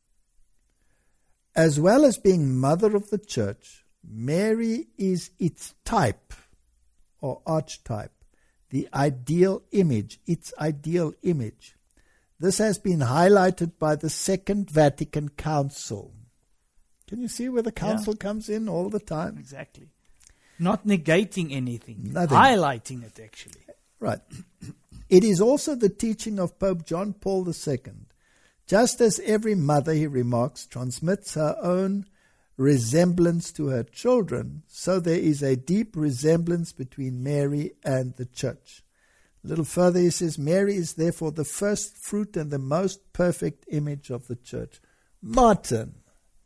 As well as being mother of the church, Mary is its type or archetype, the ideal image, its ideal image. This has been highlighted by the Second Vatican Council. Can you see where the council comes in all the time? Exactly. Not negating anything, Nothing. highlighting it actually. Right. It is also the teaching of Pope John Paul II. Just as every mother, he remarks, transmits her own resemblance to her children, so there is a deep resemblance between Mary and the church. A little further he says, Mary is therefore the first fruit and the most perfect image of the church. Martin,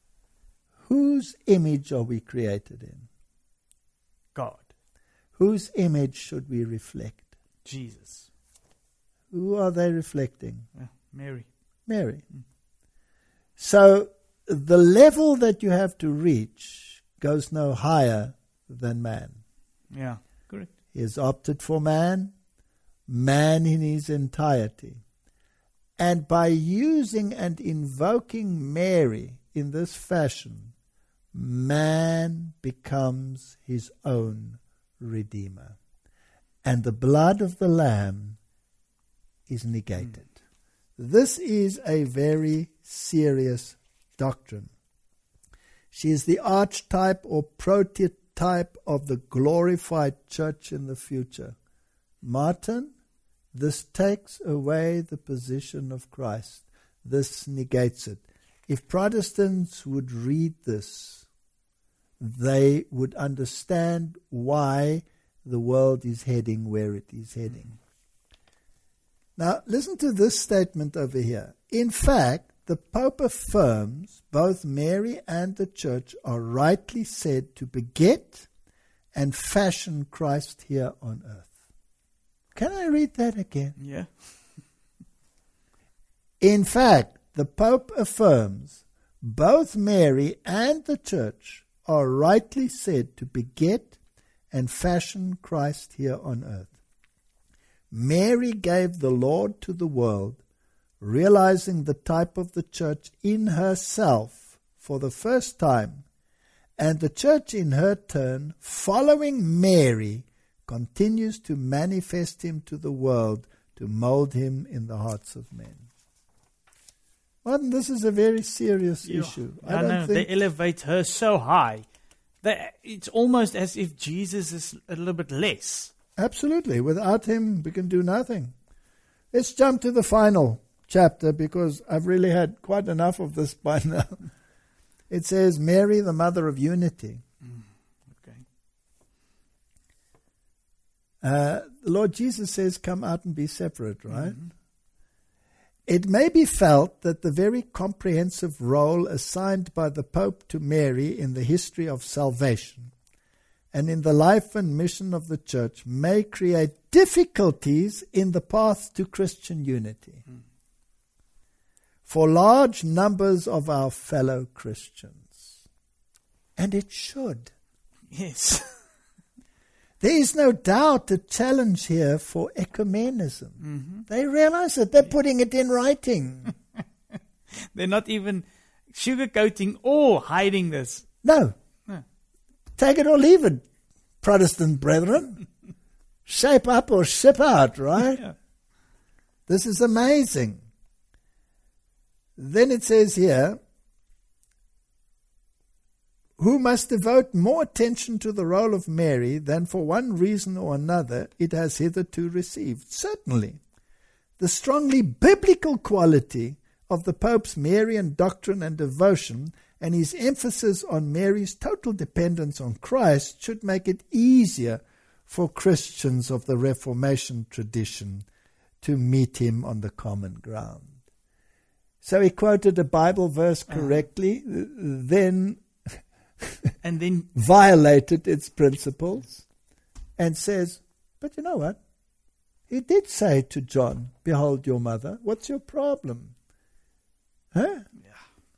whose image are we created in? God. Whose image should we reflect? Jesus. Who are they reflecting? Mary. Mary. So the level that you have to reach goes no higher than man. Yeah, correct. He has opted for man in his entirety. And by using and invoking Mary in this fashion, man becomes his own Redeemer. And the blood of the Lamb is negated. This is a very serious doctrine. She is the archetype or prototype of the glorified church in the future. Martin, this takes away the position of Christ. This negates it. If Protestants would read this, they would understand why the world is heading where it is heading. Now, listen to this statement over here. In fact, the Pope affirms both Mary and the Church are rightly said to beget and fashion Christ here on earth. Can I read that again? Yeah. In fact, the Pope affirms both Mary and the Church are rightly said to beget and fashion Christ here on earth. Mary gave the Lord to the world, realizing the type of the church in herself for the first time, and the church in her turn, following Mary, continues to manifest him to the world to mold him in the hearts of men. Martin, this is a very serious issue. I know, they elevate her so high that it's almost as if Jesus is a little bit less. Absolutely. Without him, we can do nothing. Let's jump to the final chapter, because I've really had quite enough of this by now. It says, Mary, the mother of unity. Okay. The Lord Jesus says, come out and be separate, right? Mm-hmm. It may be felt that the very comprehensive role assigned by the Pope to Mary in the history of salvation and in the life and mission of the Church may create difficulties in the path to Christian unity for large numbers of our fellow Christians. And it should. Yes. There is no doubt a challenge here for ecumenism. Mm-hmm. They realize it. They're putting it in writing. They're not even sugarcoating or hiding this. No. Take it or leave it, Protestant brethren. Shape up or ship out, right? Yeah. This is amazing. Then it says here, who must devote more attention to the role of Mary than for one reason or another it has hitherto received. Certainly, the strongly biblical quality of the Pope's Marian doctrine and devotion and his emphasis on Mary's total dependence on Christ should make it easier for Christians of the Reformation tradition to meet him on the common ground. So he quoted a Bible verse correctly, then violated its principles and says, but you know what? He did say to John, behold your mother. What's your problem? Huh? Yeah.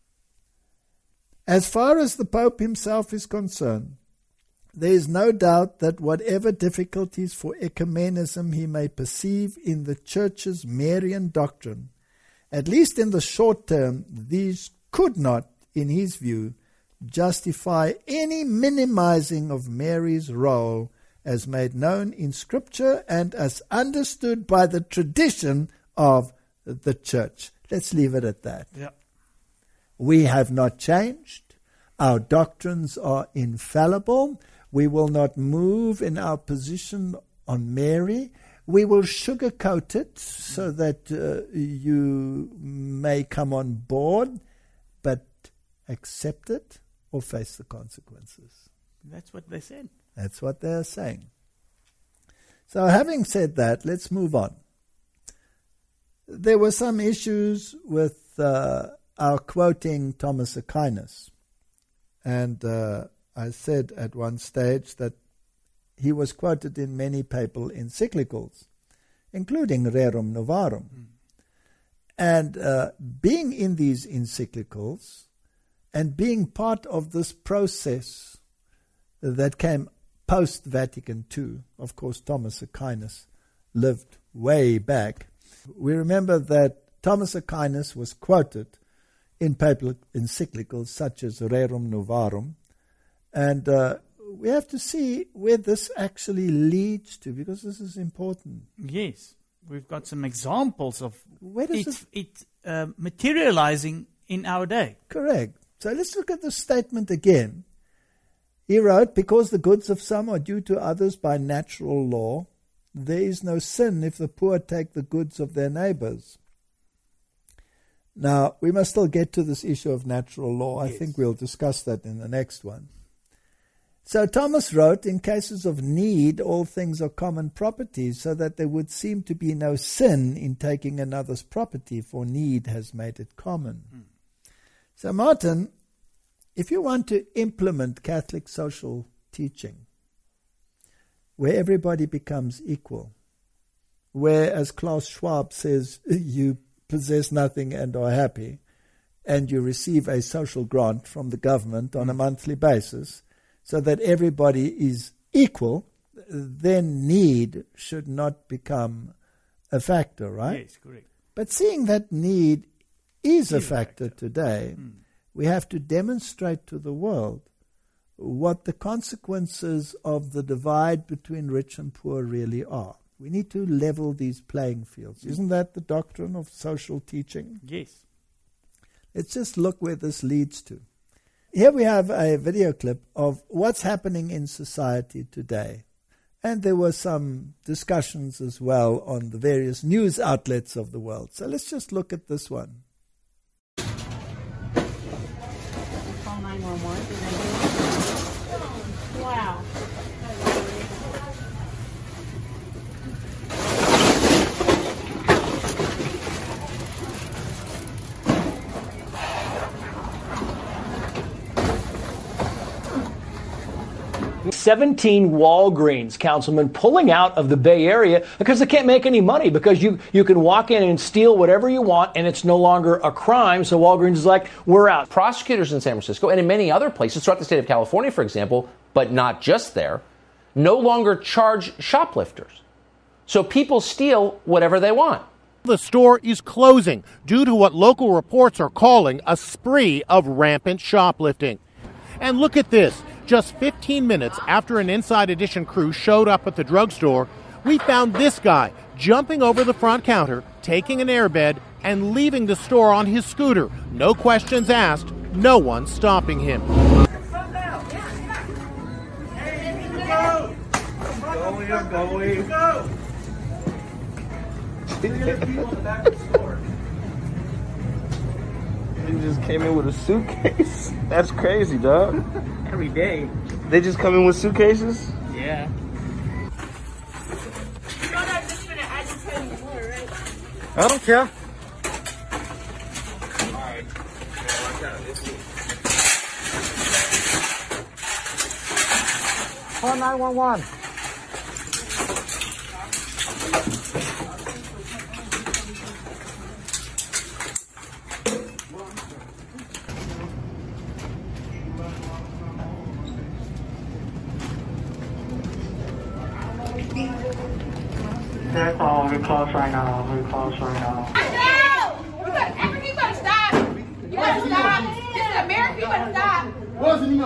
As far as the Pope himself is concerned, there is no doubt that whatever difficulties for ecumenism he may perceive in the Church's Marian doctrine, at least in the short term, these could not, in his view, justify any minimizing of Mary's role as made known in Scripture and as understood by the tradition of the Church. Let's leave it at that. Yeah. We have not changed. Our doctrines are infallible. We will not move in our position on Mary. We will sugarcoat it so that you may come on board, but accept it or face the consequences. That's what they said. That's what they're saying. So having said that, let's move on. There were some issues with our quoting Thomas Aquinas. And I said at one stage that he was quoted in many papal encyclicals, including Rerum Novarum. And being in these encyclicals and being part of this process that came post-Vatican II, of course, Thomas Aquinas lived way back. We remember that Thomas Aquinas was quoted in papal encyclicals such as Rerum Novarum, and we have to see where this actually leads to, because this is important. Yes, we've got some examples of Where does it materializing in our day. Correct. So let's look at the statement again. He wrote, because the goods of some are due to others by natural law, there is no sin if the poor take the goods of their neighbors. Now, we must still get to this issue of natural law. Yes. I think we'll discuss that in the next one. So Thomas wrote, in cases of need, all things are common property, so that there would seem to be no sin in taking another's property, for need has made it common. So Martin, if you want to implement Catholic social teaching, where everybody becomes equal, where, as Klaus Schwab says, you possess nothing and are happy, and you receive a social grant from the government on a monthly basis, so that everybody is equal, then need should not become a factor, right? Yes, correct. But seeing that need is a factor today, we have to demonstrate to the world what the consequences of the divide between rich and poor really are. We need to level these playing fields. Isn't that the doctrine of social teaching? Yes. Let's just look where this leads to. Here we have a video clip of what's happening in society today. And there were some discussions as well on the various news outlets of the world. So let's just look at this one. Call 911. Wow. 17 Walgreens councilmen pulling out of the Bay Area because they can't make any money, because you can walk in and steal whatever you want and it's no longer a crime. So Walgreens is like, we're out. Prosecutors in San Francisco and in many other places throughout the state of California, for example, but not just there, no longer charge shoplifters. So people steal whatever they want. The store is closing due to what local reports are calling a spree of rampant shoplifting. And look at this. Just 15 minutes after an Inside Edition crew showed up at the drugstore, we found this guy jumping over the front counter, taking an airbed, and leaving the store on his scooter. No questions asked, no one stopping him. He just came in with a suitcase. That's crazy, dog. Every day. They just come in with suitcases? Yeah. I don't care. Alright. Watch out. Call 911. They're close. We're close right now. We're close right now. Everything better stop. You better stop. This is America. You better stop. Move. Move.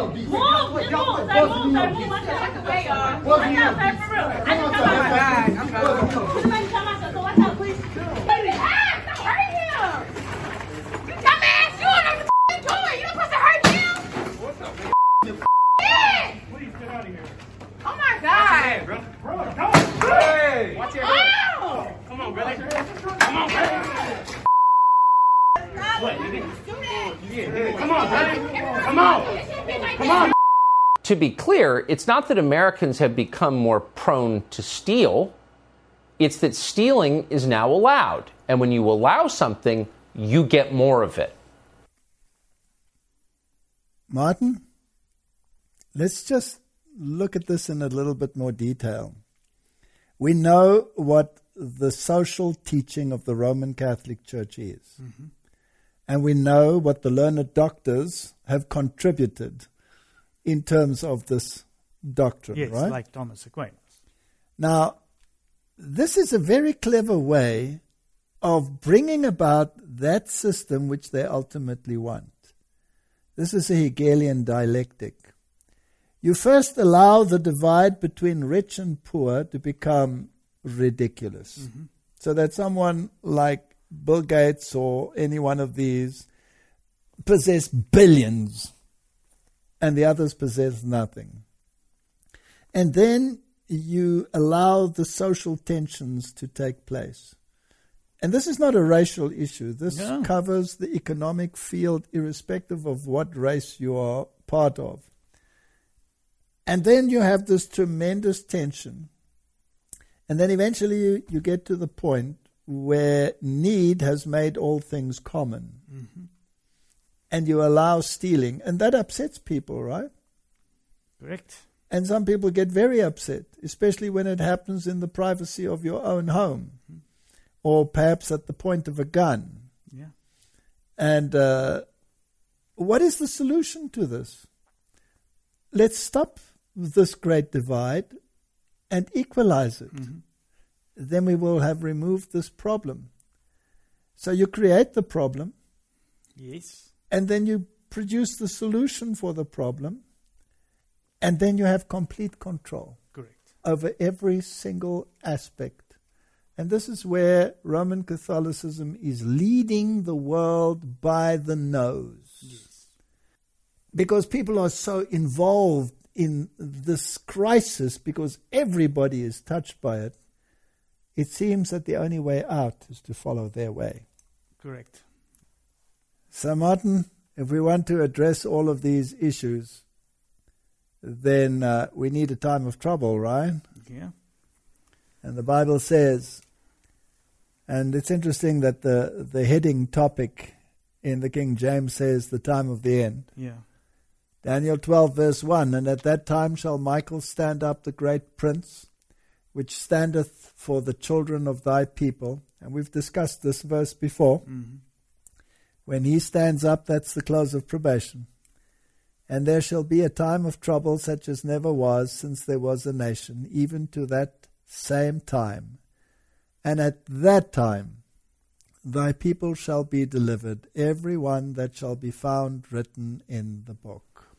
Out the way, y'all. For real. I just come outside. I'm going. Somebody come outside. So watch out, please. Stop hurting him. You dumbass. You don't know what you're doing. You're supposed to hurt him. What's up, man? Please get out of here. Oh my God. Bro, come on. Hey. Watch your head. Come on, brother. Come on, brother. What? You get hit. Come on, brother. Come on. Come on. To be clear, it's not that Americans have become more prone to steal. It's that stealing is now allowed. And when you allow something, you get more of it. Martin, let's just look at this in a little bit more detail. We know what the social teaching of the Roman Catholic Church is. Mm-hmm. And we know what the learned doctors have contributed in terms of this doctrine, yes, right? Like Thomas Aquinas. Now, this is a very clever way of bringing about that system which they ultimately want. This is a Hegelian dialectic. You first allow the divide between rich and poor to become ridiculous. Mm-hmm. So that someone like Bill Gates or any one of these possess billions and the others possess nothing. And then you allow the social tensions to take place. And this is not a racial issue. This covers the economic field irrespective of what race you are part of. And then you have this tremendous tension. And then eventually you get to the point where need has made all things common. Mm-hmm. And you allow stealing. And that upsets people, right? Correct. And some people get very upset, especially when it happens in the privacy of your own home. Mm-hmm. Or perhaps at the point of a gun. Yeah. And what is the solution to this? Let's stop this great divide and equalize it. Mm-hmm. Then we will have removed this problem. So you create the problem. Yes. And then you produce the solution for the problem. And then you have complete control. Correct. Over every single aspect And this is where Roman Catholicism is leading the world by the nose. Yes. Because people are so involved in this crisis, because everybody is touched by it, it seems that the only way out is to follow their way. Correct. So, Martin, if we want to address all of these issues, then we need a time of trouble, right? Yeah. And the Bible says, and it's interesting that the heading topic in the King James says the time of the end. Yeah. Daniel 12 verse 1, and at that time shall Michael stand up, the great prince, which standeth for the children of thy people. And we've discussed this verse before. Mm-hmm. When he stands up, that's the close of probation. And there shall be a time of trouble such as never was since there was a nation, even to that same time. And at that time thy people shall be delivered, every one that shall be found written in the book.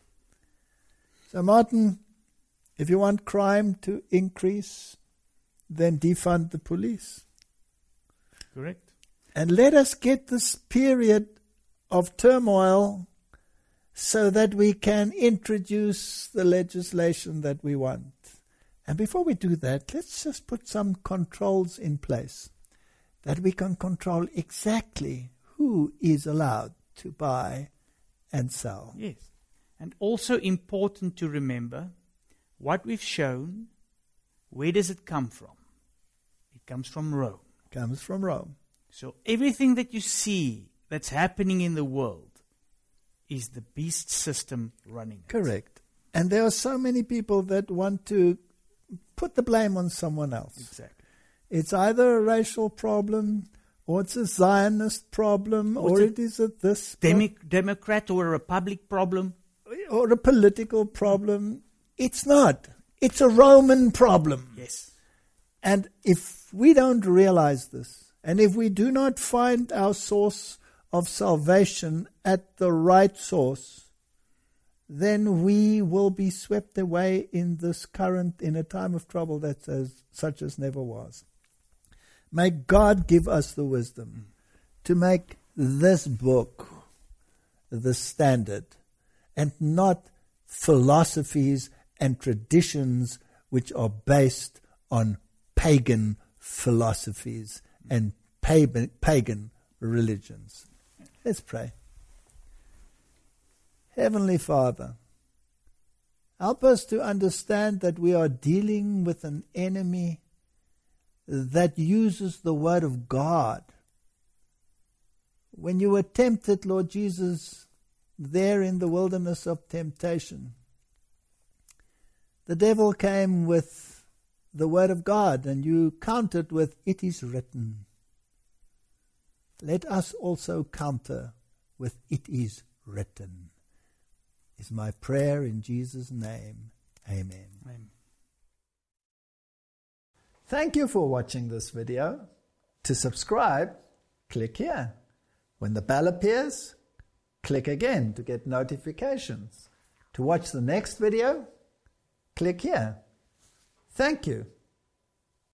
So, Martin, if you want crime to increase, then defund the police. Correct. And let us get this period of turmoil so that we can introduce the legislation that we want. And before we do that, let's just put some controls in place that we can control exactly who is allowed to buy and sell. Yes. And also important to remember what we've shown, where does it come from? It comes from Rome. Comes from Rome. So everything that you see that's happening in the world is the beast system running it. Correct. And there are so many people that want to put the blame on someone else. Exactly. It's either a racial problem, or it's a Zionist problem, or it is a this Democrat or a Republic problem. Or a political problem. It's not. It's a Roman problem. Yes. And if we don't realize this, and if we do not find our source of salvation at the right source, then we will be swept away in this current, in a time of trouble that's such as never was. May God give us the wisdom to make this book the standard, and not philosophies and traditions which are based on pagan philosophies and pagan religions. Let's pray. Heavenly Father, help us to understand that we are dealing with an enemy that uses the Word of God. When you were tempted, Lord Jesus, there in the wilderness of temptation, the devil came with the Word of God, and you countered with, "It is written." Let us also counter with, "It is written," is my prayer in Jesus' name. Amen. Amen. Thank you for watching this video. To subscribe, click here. When the bell appears, click again to get notifications. To watch the next video, click here. Thank you.